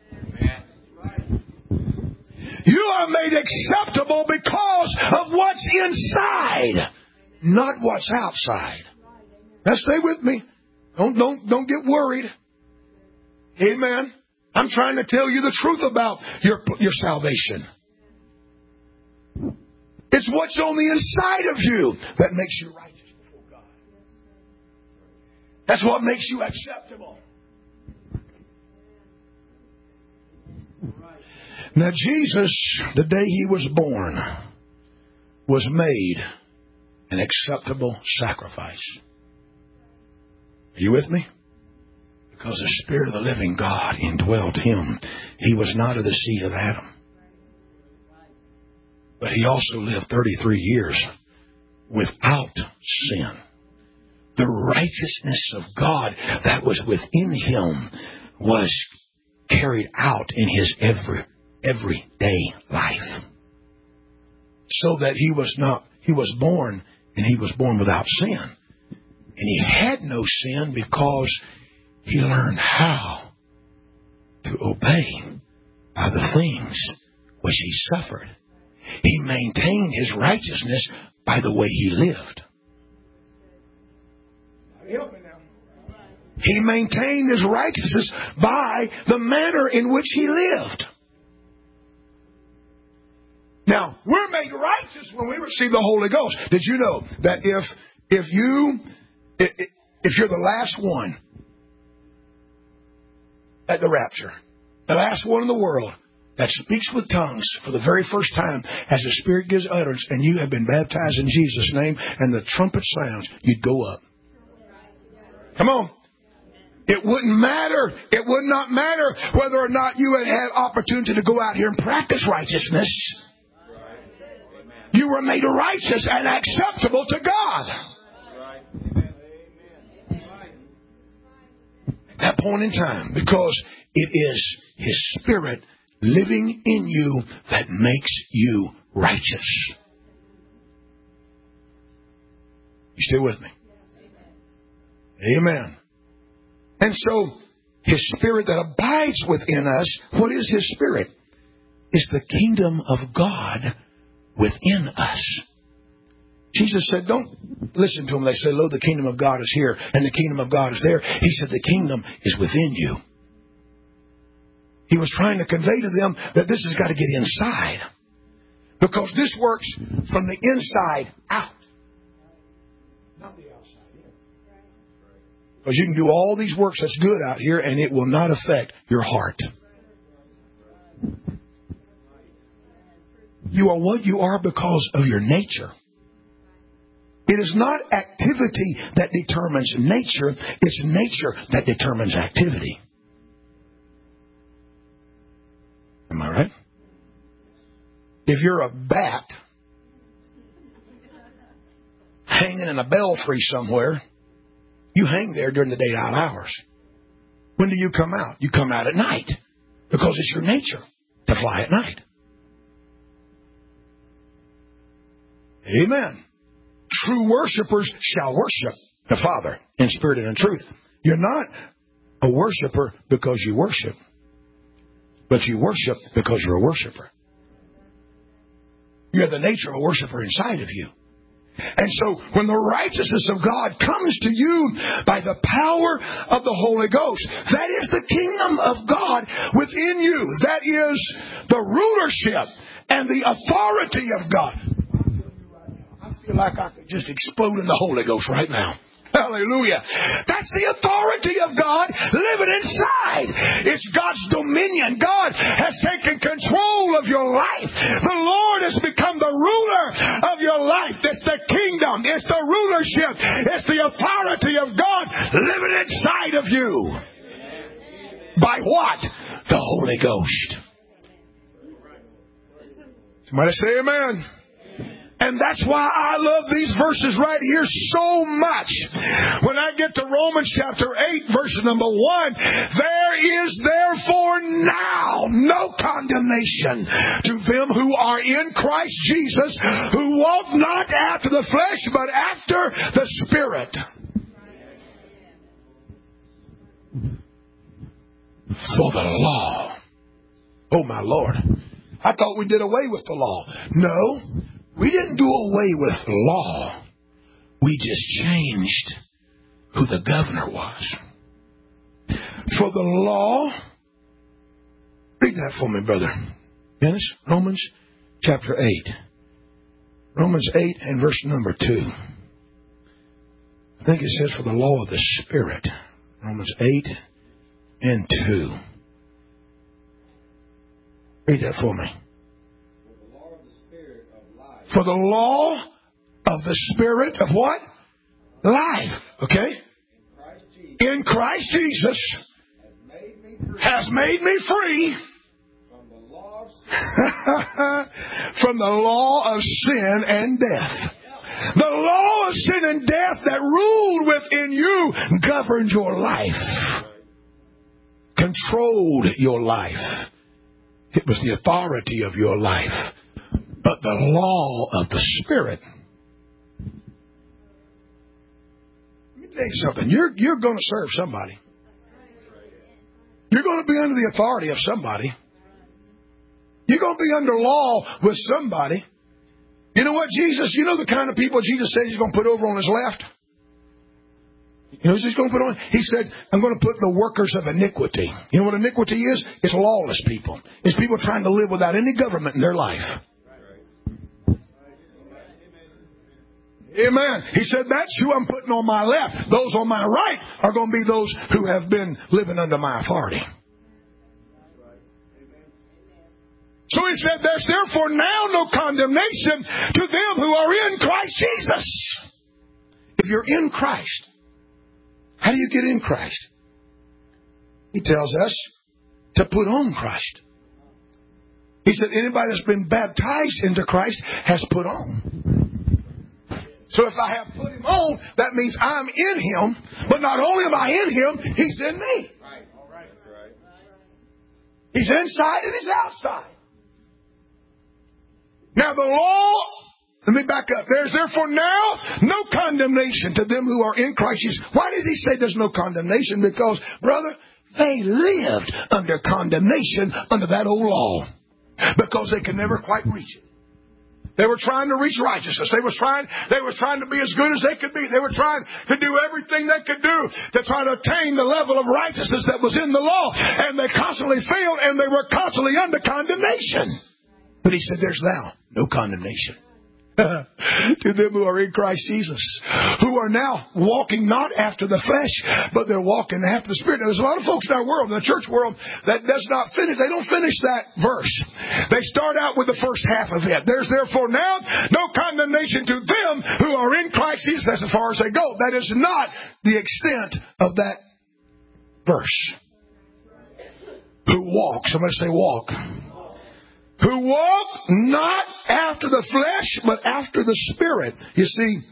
You are made acceptable because of what's inside, not what's outside. Now stay with me. Don't, don't, don't get worried. Amen. I'm trying to tell you the truth about your, your salvation. It's what's on the inside of you that makes you righteous before God. That's what makes you acceptable. Now Jesus, the day He was born, was made an acceptable sacrifice. Are you with me? Because the Spirit of the living God indwelled Him. He was not of the seed of Adam. But He also lived thirty-three years without sin. The righteousness of God that was within Him was carried out in His every everyday life. So that He was not, He was born, and He was born without sin. And He had no sin because He learned how to obey by the things which He suffered. He maintained His righteousness by the way He lived. He maintained His righteousness by the manner in which He lived. Now, we're made righteous when we receive the Holy Ghost. Did you know that if if you if you're the last one at the rapture, the last one in the world that speaks with tongues for the very first time as the Spirit gives utterance, and you have been baptized in Jesus' name, and the trumpet sounds, you'd go up. Come on. It wouldn't matter. It would not matter whether or not you had had opportunity to go out here and practice righteousness. You were made righteous and acceptable to God. At that point in time, because it is His Spirit living in you that makes you righteous. You still with me? Amen. And so, His Spirit that abides within us, what is His Spirit? It's the kingdom of God within us. Jesus said, don't listen to them. They say, lo, the kingdom of God is here and the kingdom of God is there. He said, the kingdom is within you. He was trying to convey to them that this has got to get inside. Because this works from the inside out. Not the outside in. Because you can do all these works that's good out here and it will not affect your heart. You are what you are because of your nature. It is not activity that determines nature. It's nature that determines activity. Am I right? If you're a bat hanging in a belfry somewhere, you hang there during the daylight hours. When do you come out? You come out at night because it's your nature to fly at night. Amen. True worshipers shall worship the Father in spirit and in truth. You're not a worshiper because you worship, but you worship because you're a worshiper. You have the nature of a worshiper inside of you. And so when the righteousness of God comes to you by the power of the Holy Ghost, that is the kingdom of God within you. That is the rulership and the authority of God. I feel like I could just explode in the Holy Ghost right now. Hallelujah. That's the authority of God living inside. It's God's dominion. God has taken control of your life. The Lord has become the ruler of your life. It's the kingdom. It's the rulership. It's the authority of God living inside of you. By what? The Holy Ghost. Somebody say amen. And that's why I love these verses right here so much. When I get to Romans chapter eight, verse number one, there is therefore now no condemnation to them who are in Christ Jesus, who walk not after the flesh, but after the Spirit. For the law. Oh my Lord. I thought we did away with the law. No. We didn't do away with law. We just changed who the governor was. For the law, read that for me, brother. Dennis, Romans chapter eight. Romans eight and verse number two. I think it says for the law of the Spirit. Romans eight and two. Read that for me. For the law of the Spirit of what? Life. Okay? In Christ Jesus has made me free from the law of sin and death. The law of sin and death that ruled within you governed your life. Controlled your life. It was the authority of your life. But the law of the Spirit. Let me tell you something. You're, you're going to serve somebody. You're going to be under the authority of somebody. You're going to be under law with somebody. You know what, Jesus? You know the kind of people Jesus said He's going to put over on His left? You know what He's going to put on? He said, I'm going to put the workers of iniquity. You know what iniquity is? It's lawless people. It's people trying to live without any government in their life. Amen. He said, that's who I'm putting on my left. Those on my right are going to be those who have been living under my authority. So he said, there's therefore now no condemnation to them who are in Christ Jesus. If you're in Christ, how do you get in Christ? He tells us to put on Christ. He said, anybody that's been baptized into Christ has put on. So if I have put Him on, that means I'm in Him. But not only am I in Him, He's in me. Right. All right. Right. He's inside and He's outside. Now the law, let me back up. There's therefore now no condemnation to them who are in Christ Jesus. Why does He say there's no condemnation? Because, brother, they lived under condemnation under that old law. Because they could never quite reach it. They were trying to reach righteousness. They were trying, they were trying to be as good as they could be. They were trying to do everything they could do to try to attain the level of righteousness that was in the law. And they constantly failed and they were constantly under condemnation. But He said, there's now no condemnation to them who are in Christ Jesus, who are now walking not after the flesh, but they're walking after the Spirit. Now, there's a lot of folks in our world, in the church world, that does not finish. They don't finish that verse. They start out with the first half of it. There's therefore now no condemnation to them who are in Christ Jesus. That's as far as they go. That is not the extent of that verse. Who walk? Somebody say walk. Who walk not after the flesh, but after the Spirit. You see,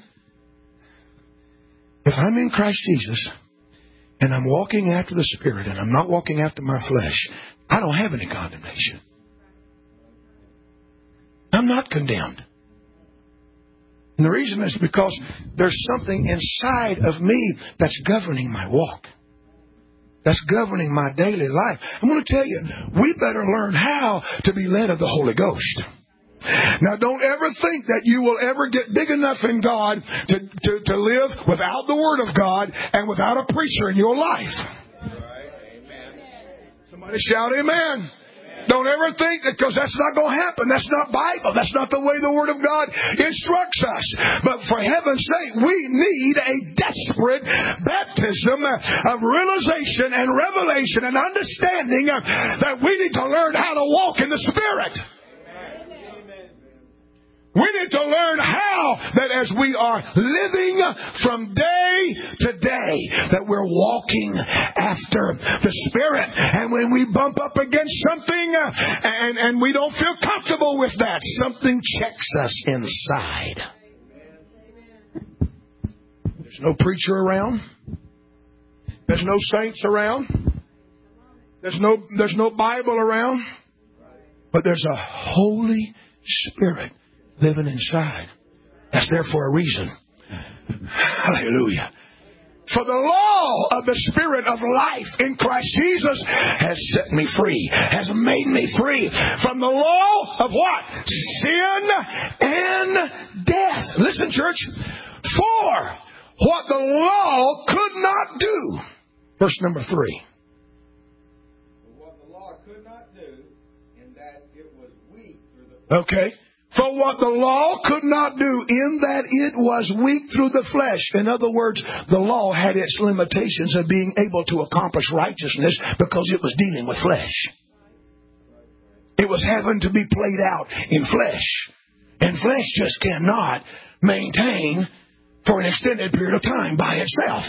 if I'm in Christ Jesus, and I'm walking after the Spirit, and I'm not walking after my flesh, I don't have any condemnation. I'm not condemned. And the reason is because there's something inside of me that's governing my walk. That's governing my daily life. I'm going to tell you, we better learn how to be led of the Holy Ghost. Now, don't ever think that you will ever get big enough in God to, to, to live without the Word of God and without a preacher in your life. Somebody shout amen. Don't ever think that, because that's not going to happen. That's not Bible. That's not the way the Word of God instructs us. But for heaven's sake, we need a desperate baptism of realization and revelation and understanding that we need to learn how to walk in the Spirit. Amen. We need to learn how that as we are living from day to day, that we're walking after the Spirit. And when we bump up against something uh, and, and we don't feel comfortable with that, something checks us inside. There's no preacher around. There's no saints around. There's no, there's no Bible around. But there's a Holy Spirit living inside. That's there for a reason. Hallelujah. For the law of the Spirit of life in Christ Jesus has set me free, has made me free from the law of what? Sin and death. Listen, church. For what the law could not do. Verse number three. For what the law could not do, in that it was weak through the Okay. For what the law could not do, in that it was weak through the flesh. In other words, the law had its limitations of being able to accomplish righteousness because it was dealing with flesh. It was having to be played out in flesh. And flesh just cannot maintain for an extended period of time by itself.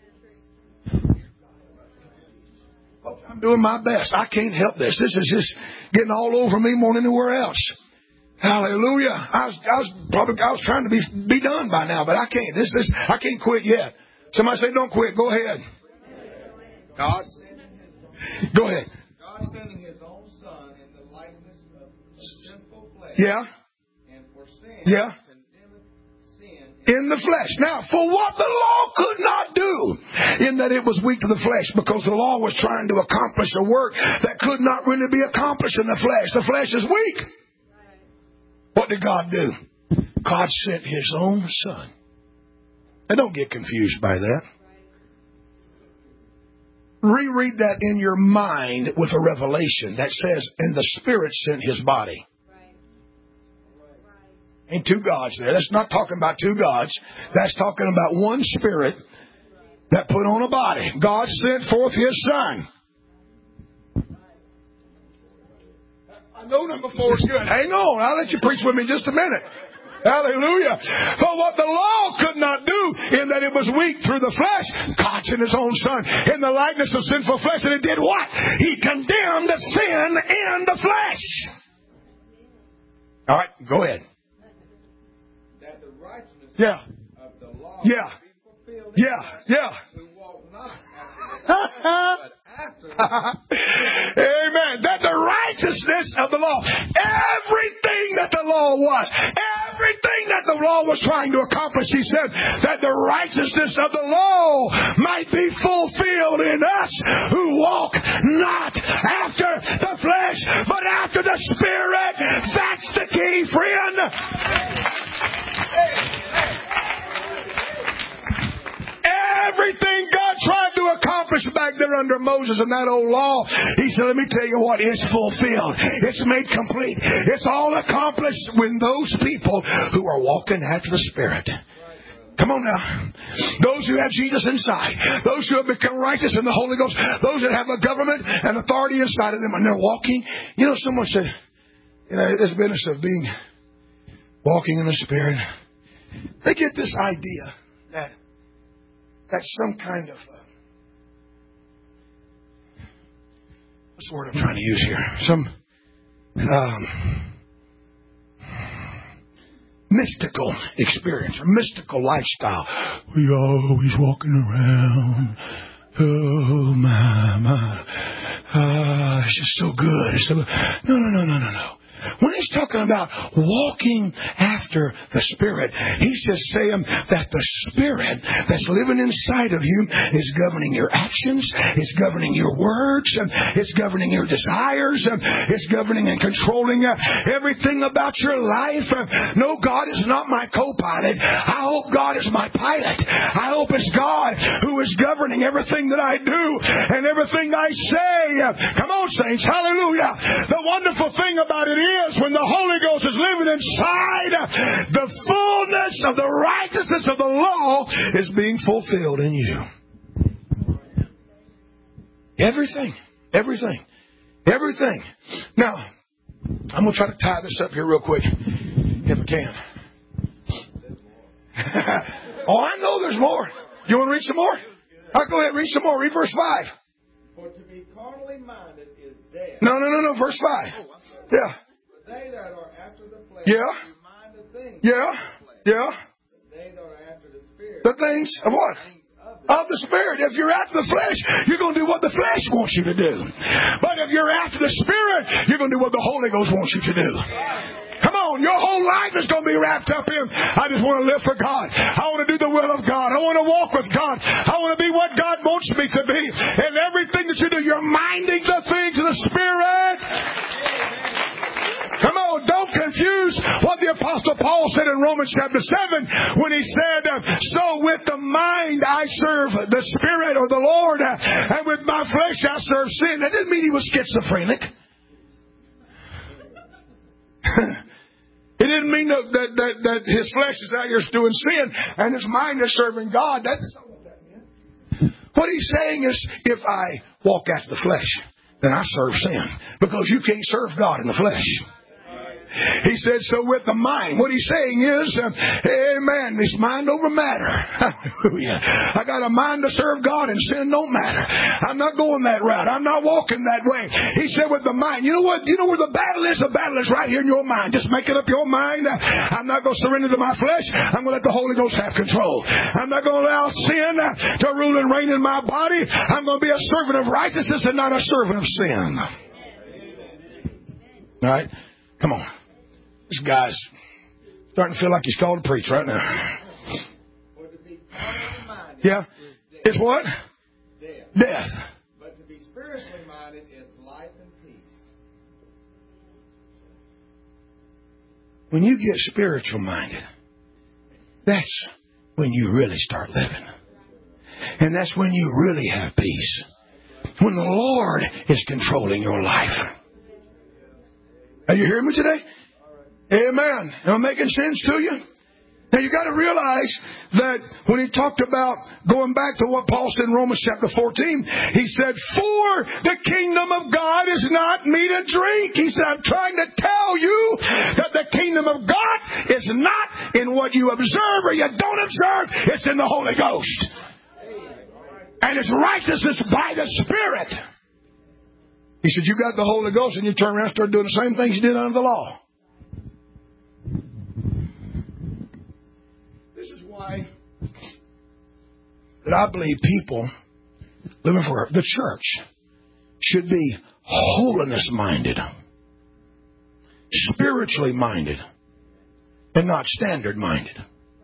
I'm doing my best. I can't help this. This is just getting all over me more than anywhere else. Hallelujah. I was, I was probably, I was trying to be, be done by now, but I can't. This is, I can't quit yet. Somebody say, don't quit. Go ahead. God Go ahead. God sending His own Son in the likeness of sinful flesh. Yeah. And for sin. Yeah. Condemneth sin in the flesh. Now, for what the law could not do, in that it was weak to the flesh, because the law was trying to accomplish a work that could not really be accomplished in the flesh. The flesh is weak. What did God do? God sent His own Son. And don't get confused by that. Reread that in your mind with a revelation that says, and the Spirit sent His body. Ain't two gods there. That's not talking about two gods. That's talking about one Spirit that put on a body. God sent forth His Son. I know number four is good. Hang on. I'll let you preach with me just a minute. Hallelujah. For what the law could not do, in that it was weak through the flesh, God sent His own Son in the likeness of sinful flesh. And it did what? He condemned the sin in the flesh. All right, go ahead. That the righteousness Yeah. of the law Yeah. be fulfilled. Yeah. Yeah. We walk not after the flesh, but after the Amen. That the righteousness of the law, everything that the law was, everything that the law was trying to accomplish, He said, that the righteousness of the law might be fulfilled in us who walk not after the flesh, but after the Spirit. That's the key, friend. Everything God tried to accomplish back there under Moses and that old law, He said, let me tell you what, it's fulfilled. It's made complete. It's all accomplished when those people who are walking after the Spirit. Come on now. Those who have Jesus inside. Those who have become righteous in the Holy Ghost. Those that have a government and authority inside of them, and they're walking. You know, someone said, you know, this business of being walking in the Spirit, they get this idea that that's some kind of, uh, what's the word I'm trying to use here? Some um, mystical experience or mystical lifestyle. We always walking around. Oh, my, my. Ah, it's just so good. It's so good. No, no, no, no, no, no. When He's talking about walking after the Spirit, He's just saying that the Spirit that's living inside of you is governing your actions, it's governing your words, it's governing your desires, it's governing and controlling everything about your life. No, God is not my co-pilot. I hope God is my pilot. I hope it's God who is governing everything that I do and everything I say. Come on, saints. Hallelujah. The wonderful thing about it is, is when the Holy Ghost is living inside, the fullness of the righteousness of the law is being fulfilled in you. Everything. Everything. Everything. Now, I'm going to try to tie this up here real quick. if I can. Oh, I know there's more. You want to read some more? I'll go ahead and read some more. Read verse five. For to be carnally minded is death. No, no, no, no. Verse five. Yeah. But they that are after the flesh Yeah. mind the things Yeah. of the flesh. Yeah. But they that are after the Spirit. The things of what? Of the Spirit. If you're after the flesh, you're going to do what the flesh wants you to do. But if you're after the Spirit, you're going to do what the Holy Ghost wants you to do. Come on, your whole life is going to be wrapped up in, I just want to live for God. I want to do the will of God. I want to walk with God. I want to be what God wants me to be. And everything that you do, you're minding the things of the Spirit. Come on, don't confuse what the Apostle Paul said in Romans chapter seven when he said, so with the mind I serve the Spirit or the Lord, and with my flesh I serve sin. That didn't mean he was schizophrenic. It didn't mean that, that, that, that his flesh is out here doing sin and his mind is serving God. That's not what that meant. What he's saying is, if I walk after the flesh, then I serve sin. Because you can't serve God in the flesh. He said, so with the mind. What he's saying is, uh, amen, it's mind over matter. Hallelujah. I got a mind to serve God and sin don't matter. I'm not going that route. I'm not walking that way. He said with the mind. You know what? You know where the battle is? The battle is right here in your mind. Just make it up your mind. I'm not going to surrender to my flesh. I'm going to let the Holy Ghost have control. I'm not going to allow sin to rule and reign in my body. I'm going to be a servant of righteousness and not a servant of sin. All right? Come on. This guy's starting to feel like he's called to preach right now. Yeah. It's what? Death. Death. But to be spiritually minded is life and peace. When you get spiritual minded, that's when you really start living. And that's when you really have peace. When the Lord is controlling your life. Are you hearing me today? Amen. Am I making sense to you? Now you got to realize that when he talked about going back to what Paul said in Romans chapter fourteen, he said, for the kingdom of God is not meat and drink. He said, I'm trying to tell you that the kingdom of God is not in what you observe or you don't observe. It's in the Holy Ghost. And it's righteousness by the Spirit. He said, you got the Holy Ghost and you turn around and start doing the same things you did under the law. This is why that I believe people living for the church should be holiness minded, spiritually minded, and not standard minded.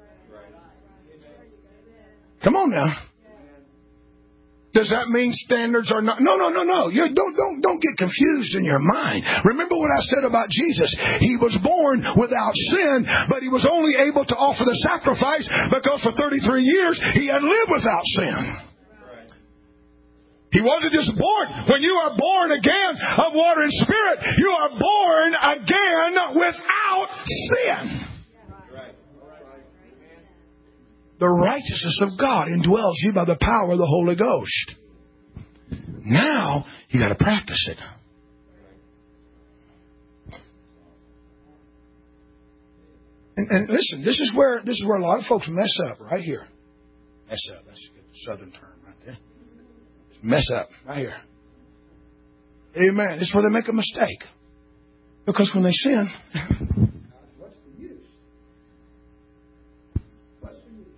Come on now. Does that mean standards are not? No, no, no, no. You don't, don't, don't get confused in your mind. Remember what I said about Jesus. He was born without sin, but he was only able to offer the sacrifice because for thirty-three years he had lived without sin. He wasn't just born. When you are born again of water and spirit, you are born again without sin. The righteousness of God indwells you by the power of the Holy Ghost. Now, you got to practice it. And, and listen, this is where this is where a lot of folks mess up, right here. Mess up. That's a good southern term right there. Mess up, right here. Amen. This is where they make a mistake. Because when they sin, what's the use? What's the use?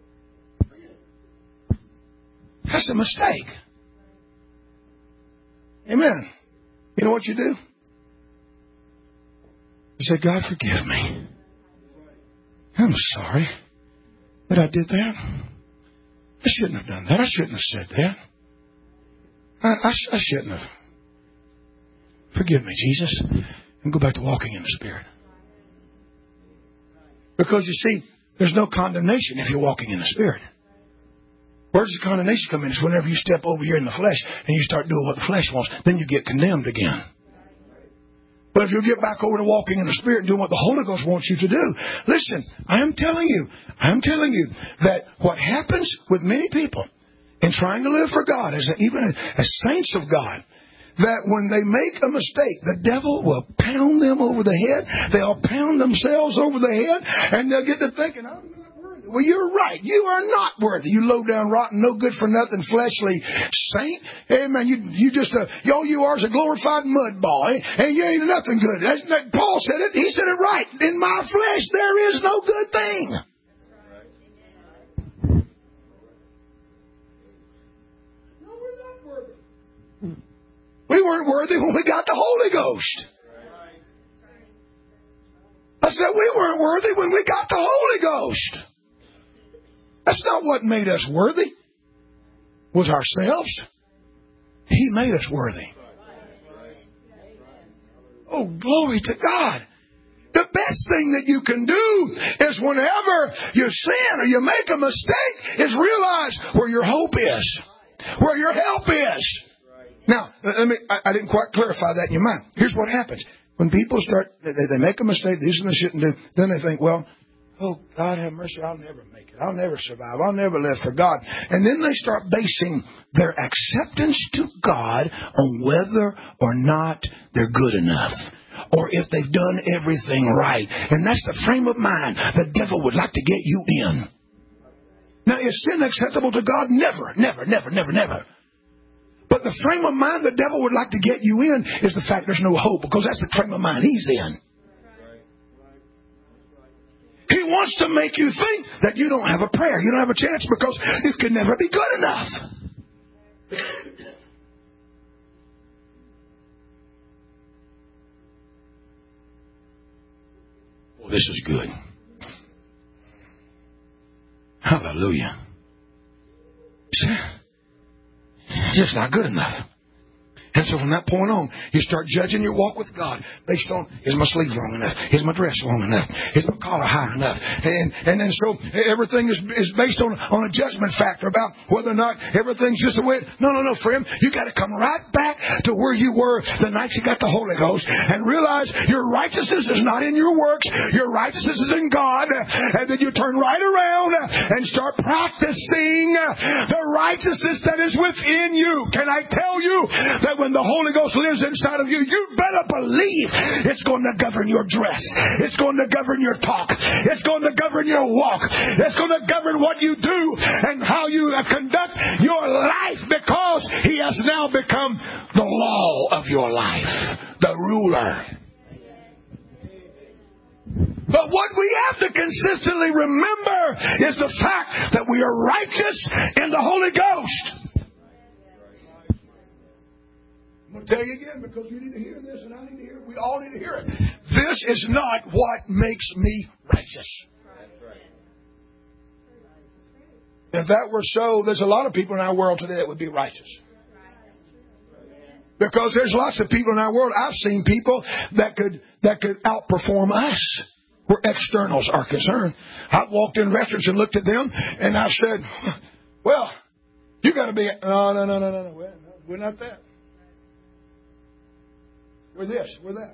That's a mistake. Amen. You know what you do? You say, God, forgive me. I'm sorry that I did that. I shouldn't have done that. I shouldn't have said that. I, I, I shouldn't have. Forgive me, Jesus. And go back to walking in the Spirit. Because you see, there's no condemnation if you're walking in the Spirit. Where does the condemnation come in? It's whenever you step over here in the flesh and you start doing what the flesh wants, then you get condemned again. But if you get back over to walking in the Spirit and doing what the Holy Ghost wants you to do, listen, I am telling you, I am telling you that what happens with many people in trying to live for God, as even as saints of God, that when they make a mistake, the devil will pound them over the head. They'll pound themselves over the head, and they'll get to thinking, I'm not worthy. Well, you're right. You are not worthy. You low down, rotten, no good for nothing, fleshly saint. Amen. You, you just, uh, all you are is a glorified mud ball, eh? And you ain't nothing good. That's, that, Paul said it. He said it right. In my flesh, there is no good thing. We weren't worthy when we got the Holy Ghost. I said we weren't worthy when we got the Holy Ghost. That's not what made us worthy. It was ourselves. He made us worthy. Oh, glory to God. The best thing that you can do is whenever you sin or you make a mistake is realize where your hope is, where your help is. Now, let me, I, I didn't quite clarify that in your mind. Here's what happens. When people start, they, they make a mistake, these things they shouldn't do, then they think, well, oh, God have mercy, I'll never make it. I'll never survive. I'll never live for God. And then they start basing their acceptance to God on whether or not they're good enough, or if they've done everything right. And that's the frame of mind the devil would like to get you in. Now, is sin acceptable to God? Never, never, never, never, never. But the frame of mind the devil would like to get you in is the fact there's no hope, because that's the frame of mind he's in. He wants to make you think that you don't have a prayer. You don't have a chance because you can never be good enough. Well, this is good. Hallelujah. Just not good enough. And so from that point on, you start judging your walk with God based on, is my sleeve long enough? Is my dress long enough? Is my collar high enough? And and then so everything is is based on, on a judgment factor about whether or not everything's just the way it, no, no, no, friend. You got to come right back to where you were the night you got the Holy Ghost and realize your righteousness is not in your works. Your righteousness is in God. And then you turn right around and start practicing the righteousness that is within you. Can I tell you that when the Holy Ghost lives inside of you, you better believe it's going to govern your dress. It's going to govern your talk. It's going to govern your walk. It's going to govern what you do and how you conduct your life, because He has now become the law of your life, the ruler. But what we have to consistently remember is the fact that we are righteous in the Holy Ghost. I'm going to tell you again, because you need to hear this and I need to hear it. We all need to hear it. This is not what makes me righteous. If that were so, there's a lot of people in our world today that would be righteous. Because there's lots of people in our world. I've seen people that could that could outperform us where externals are concerned. I've walked in restaurants and looked at them and I've said, well, you got to be... No, no, no, no, no, no. We're not that. We're this, we're that.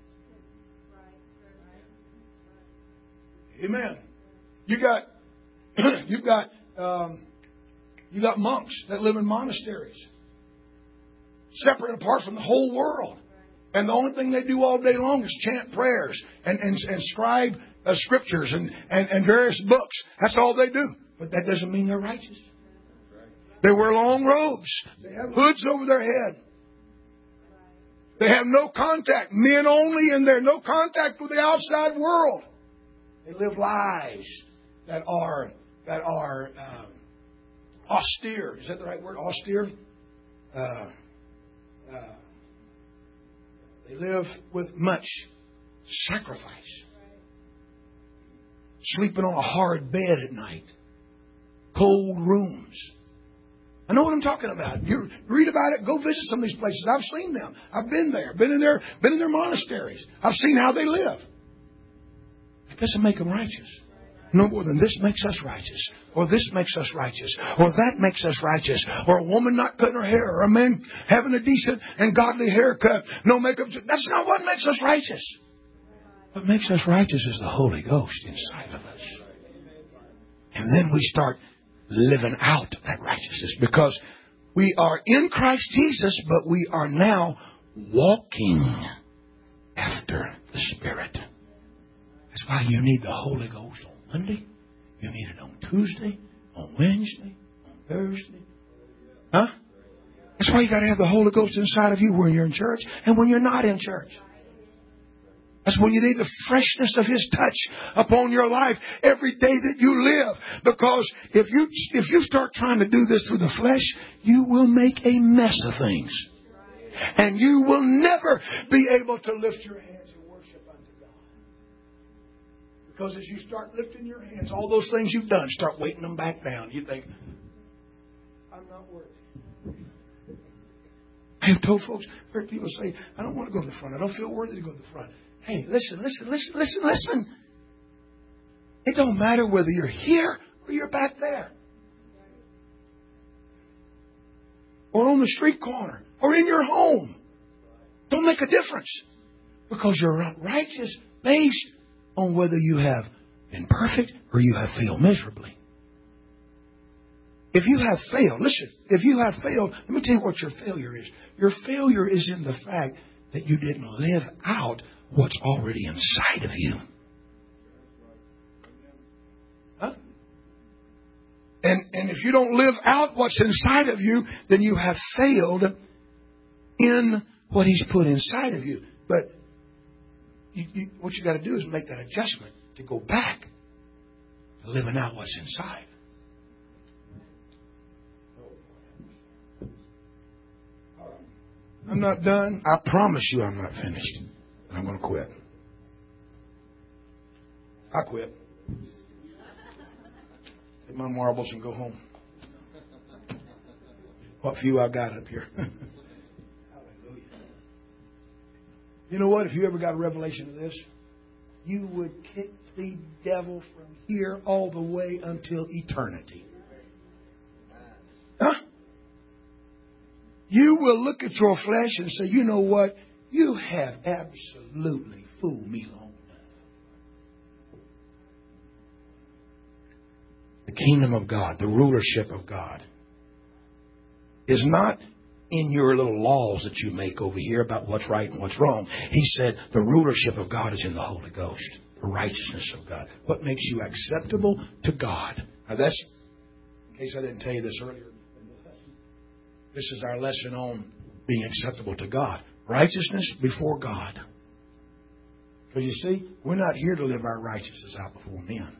Amen. You got, you got, um, you got monks that live in monasteries, separate apart from the whole world, and the only thing they do all day long is chant prayers and and, and scribe uh, scriptures and, and and various books. That's all they do. But that doesn't mean they're righteous. They wear long robes. They have hoods over their head. They have no contact, men only in there, no contact with the outside world. They live lives that are that are um, austere. Is that the right word? Austere. Uh, uh, they live with much sacrifice, sleeping on a hard bed at night, cold rooms. I know what I'm talking about. You read about it. Go visit some of these places. I've seen them. I've been there. Been in their, been in their monasteries. I've seen how they live. That doesn't make them righteous. No more than this makes us righteous. Or this makes us righteous. Or that makes us righteous. Or a woman not cutting her hair. Or a man having a decent and godly haircut. No makeup. That's not what makes us righteous. What makes us righteous is the Holy Ghost inside of us. And then we start living out that righteousness, because We are in Christ Jesus, but we are now walking after the Spirit. That's why you need the Holy Ghost on Monday. You need it on Tuesday, on Wednesday, on Thursday. Huh? That's why you got to have the Holy Ghost inside of you when you're in church and when you're not in church. That's when you need the freshness of His touch upon your life every day that you live. Because if you if you start trying to do this through the flesh, you will make a mess of things. And you will never be able to lift your hands and worship unto God. Because as you start lifting your hands, all those things you've done, start weighting them back down. You think, I'm not worthy. I have told folks, I've heard people say, I don't want to go to the front. I don't feel worthy to go to the front. Hey, listen, listen, listen, listen, listen. It don't matter whether you're here or you're back there. Or on the street corner. Or in your home. Don't make a difference. Because you're righteous based on whether you have been perfect or you have failed miserably. If you have failed, listen, if you have failed, let me tell you what your failure is. Your failure is in the fact that you didn't live out what's already inside of you. Huh? And, and if you don't live out what's inside of you, then you have failed in what He's put inside of you. But you, you, what you got to do is make that adjustment to go back to living out what's inside. I'm not done. I promise you I'm not finished. I'm going to quit. I quit. Take my marbles and go home. What few I got up here. Hallelujah. You know what? If you ever got a revelation of this, you would kick the devil from here all the way until eternity. Huh? You will look at your flesh and say, you know what? You have absolutely fooled me long enough. The kingdom of God, the rulership of God, is not in your little laws that you make over here about what's right and what's wrong. He said the rulership of God is in the Holy Ghost, the righteousness of God. What makes you acceptable to God? Now that's, in case I didn't tell you this earlier, this is our lesson on being acceptable to God. Righteousness before God. Because you see, we're not here to live our righteousness out before men.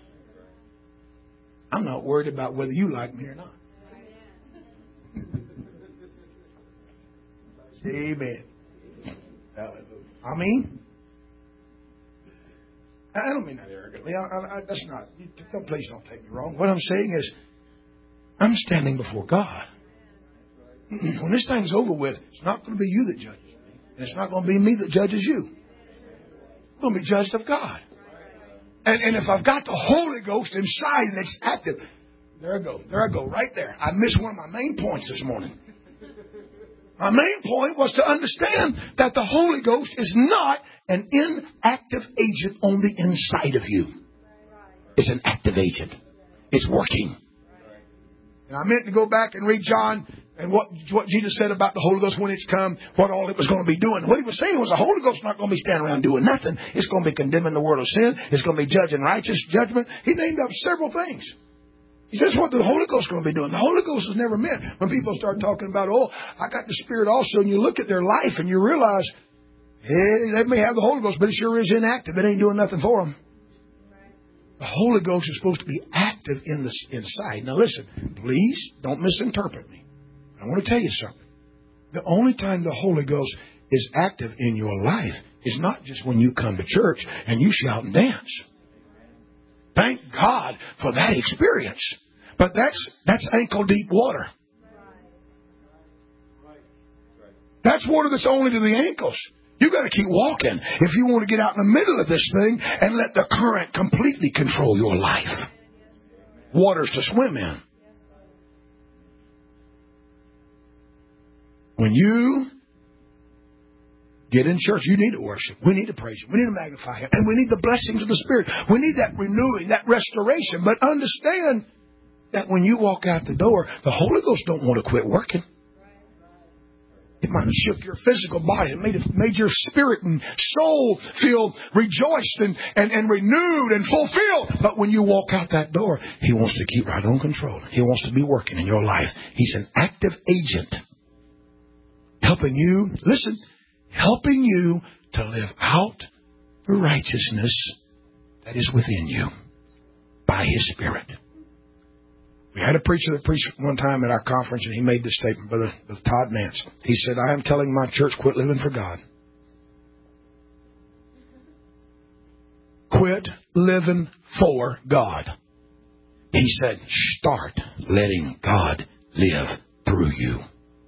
I'm not worried about whether you like me or not. Amen. Hallelujah. I mean, I don't mean that arrogantly. I, I, I, that's not. Please don't take me wrong. What I'm saying is, I'm standing before God. When this thing's over with, it's not going to be you that judges me. And it's not going to be me that judges you. I'm going to be judged of God. And, and if I've got the Holy Ghost inside and it's active, there I go. There I go. Right there. I missed one of my main points this morning. My main point was to understand that the Holy Ghost is not an inactive agent on the inside of you. It's an active agent. It's working. And I meant to go back and read John and what, what Jesus said about the Holy Ghost when it's come, what all it was going to be doing. What He was saying was the Holy Ghost is not going to be standing around doing nothing. It's going to be condemning the world of sin. It's going to be judging righteous judgment. He named up several things. He says what the Holy Ghost is going to be doing. The Holy Ghost is never meant. When people start talking about, oh, I got the Spirit also, and you look at their life and you realize, hey, they may have the Holy Ghost, but it sure is inactive. It ain't doing nothing for them. The Holy Ghost is supposed to be active in the inside. Now listen, please don't misinterpret me. I want to tell you something. The only time the Holy Ghost is active in your life is not just when you come to church and you shout and dance. Thank God for that experience. But that's that's ankle deep water. That's water that's only to the ankles. You've got to keep walking if you want to get out in the middle of this thing and let the current completely control your life. Waters to swim in. When you get in church, you need to worship. We need to praise Him. We need to magnify Him. And we need the blessings of the Spirit. We need that renewing, that restoration. But understand, that when you walk out the door, the Holy Ghost don't want to quit working. It might have shook your physical body. It made, it made your spirit and soul feel rejoiced and, and, and renewed and fulfilled. But when you walk out that door, He wants to keep right on control. He wants to be working in your life. He's an active agent. Helping you, listen, helping you to live out the righteousness that is within you by His Spirit. We had a preacher that preached one time at our conference, and he made this statement, Brother, Brother Todd Mance. He said, I am telling my church, quit living for God. Quit living for God. He said, start letting God live through you.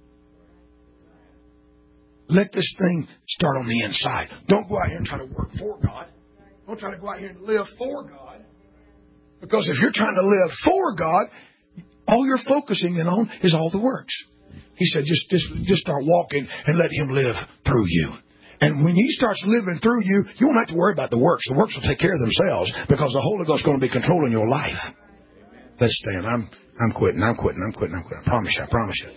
Let this thing start on the inside. Don't go out here and try to work for God. Don't try to go out here and live for God. Because if you're trying to live for God, all you're focusing in on is all the works. He said, just, just, just start walking and let Him live through you. And when He starts living through you, you won't have to worry about the works. The works will take care of themselves because the Holy Ghost is going to be controlling your life. Let's stand. I'm, I'm quitting. I'm quitting. I'm quitting. I'm quitting. I promise you. I promise you.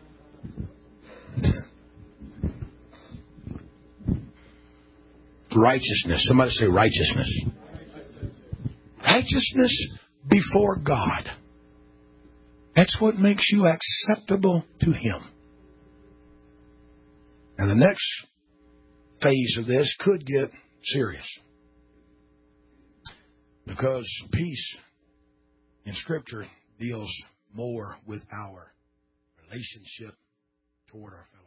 Righteousness. Somebody say righteousness. Righteousness before God. That's what makes you acceptable to Him. And the next phase of this could get serious. Because peace in Scripture deals more with our relationship toward our fellow.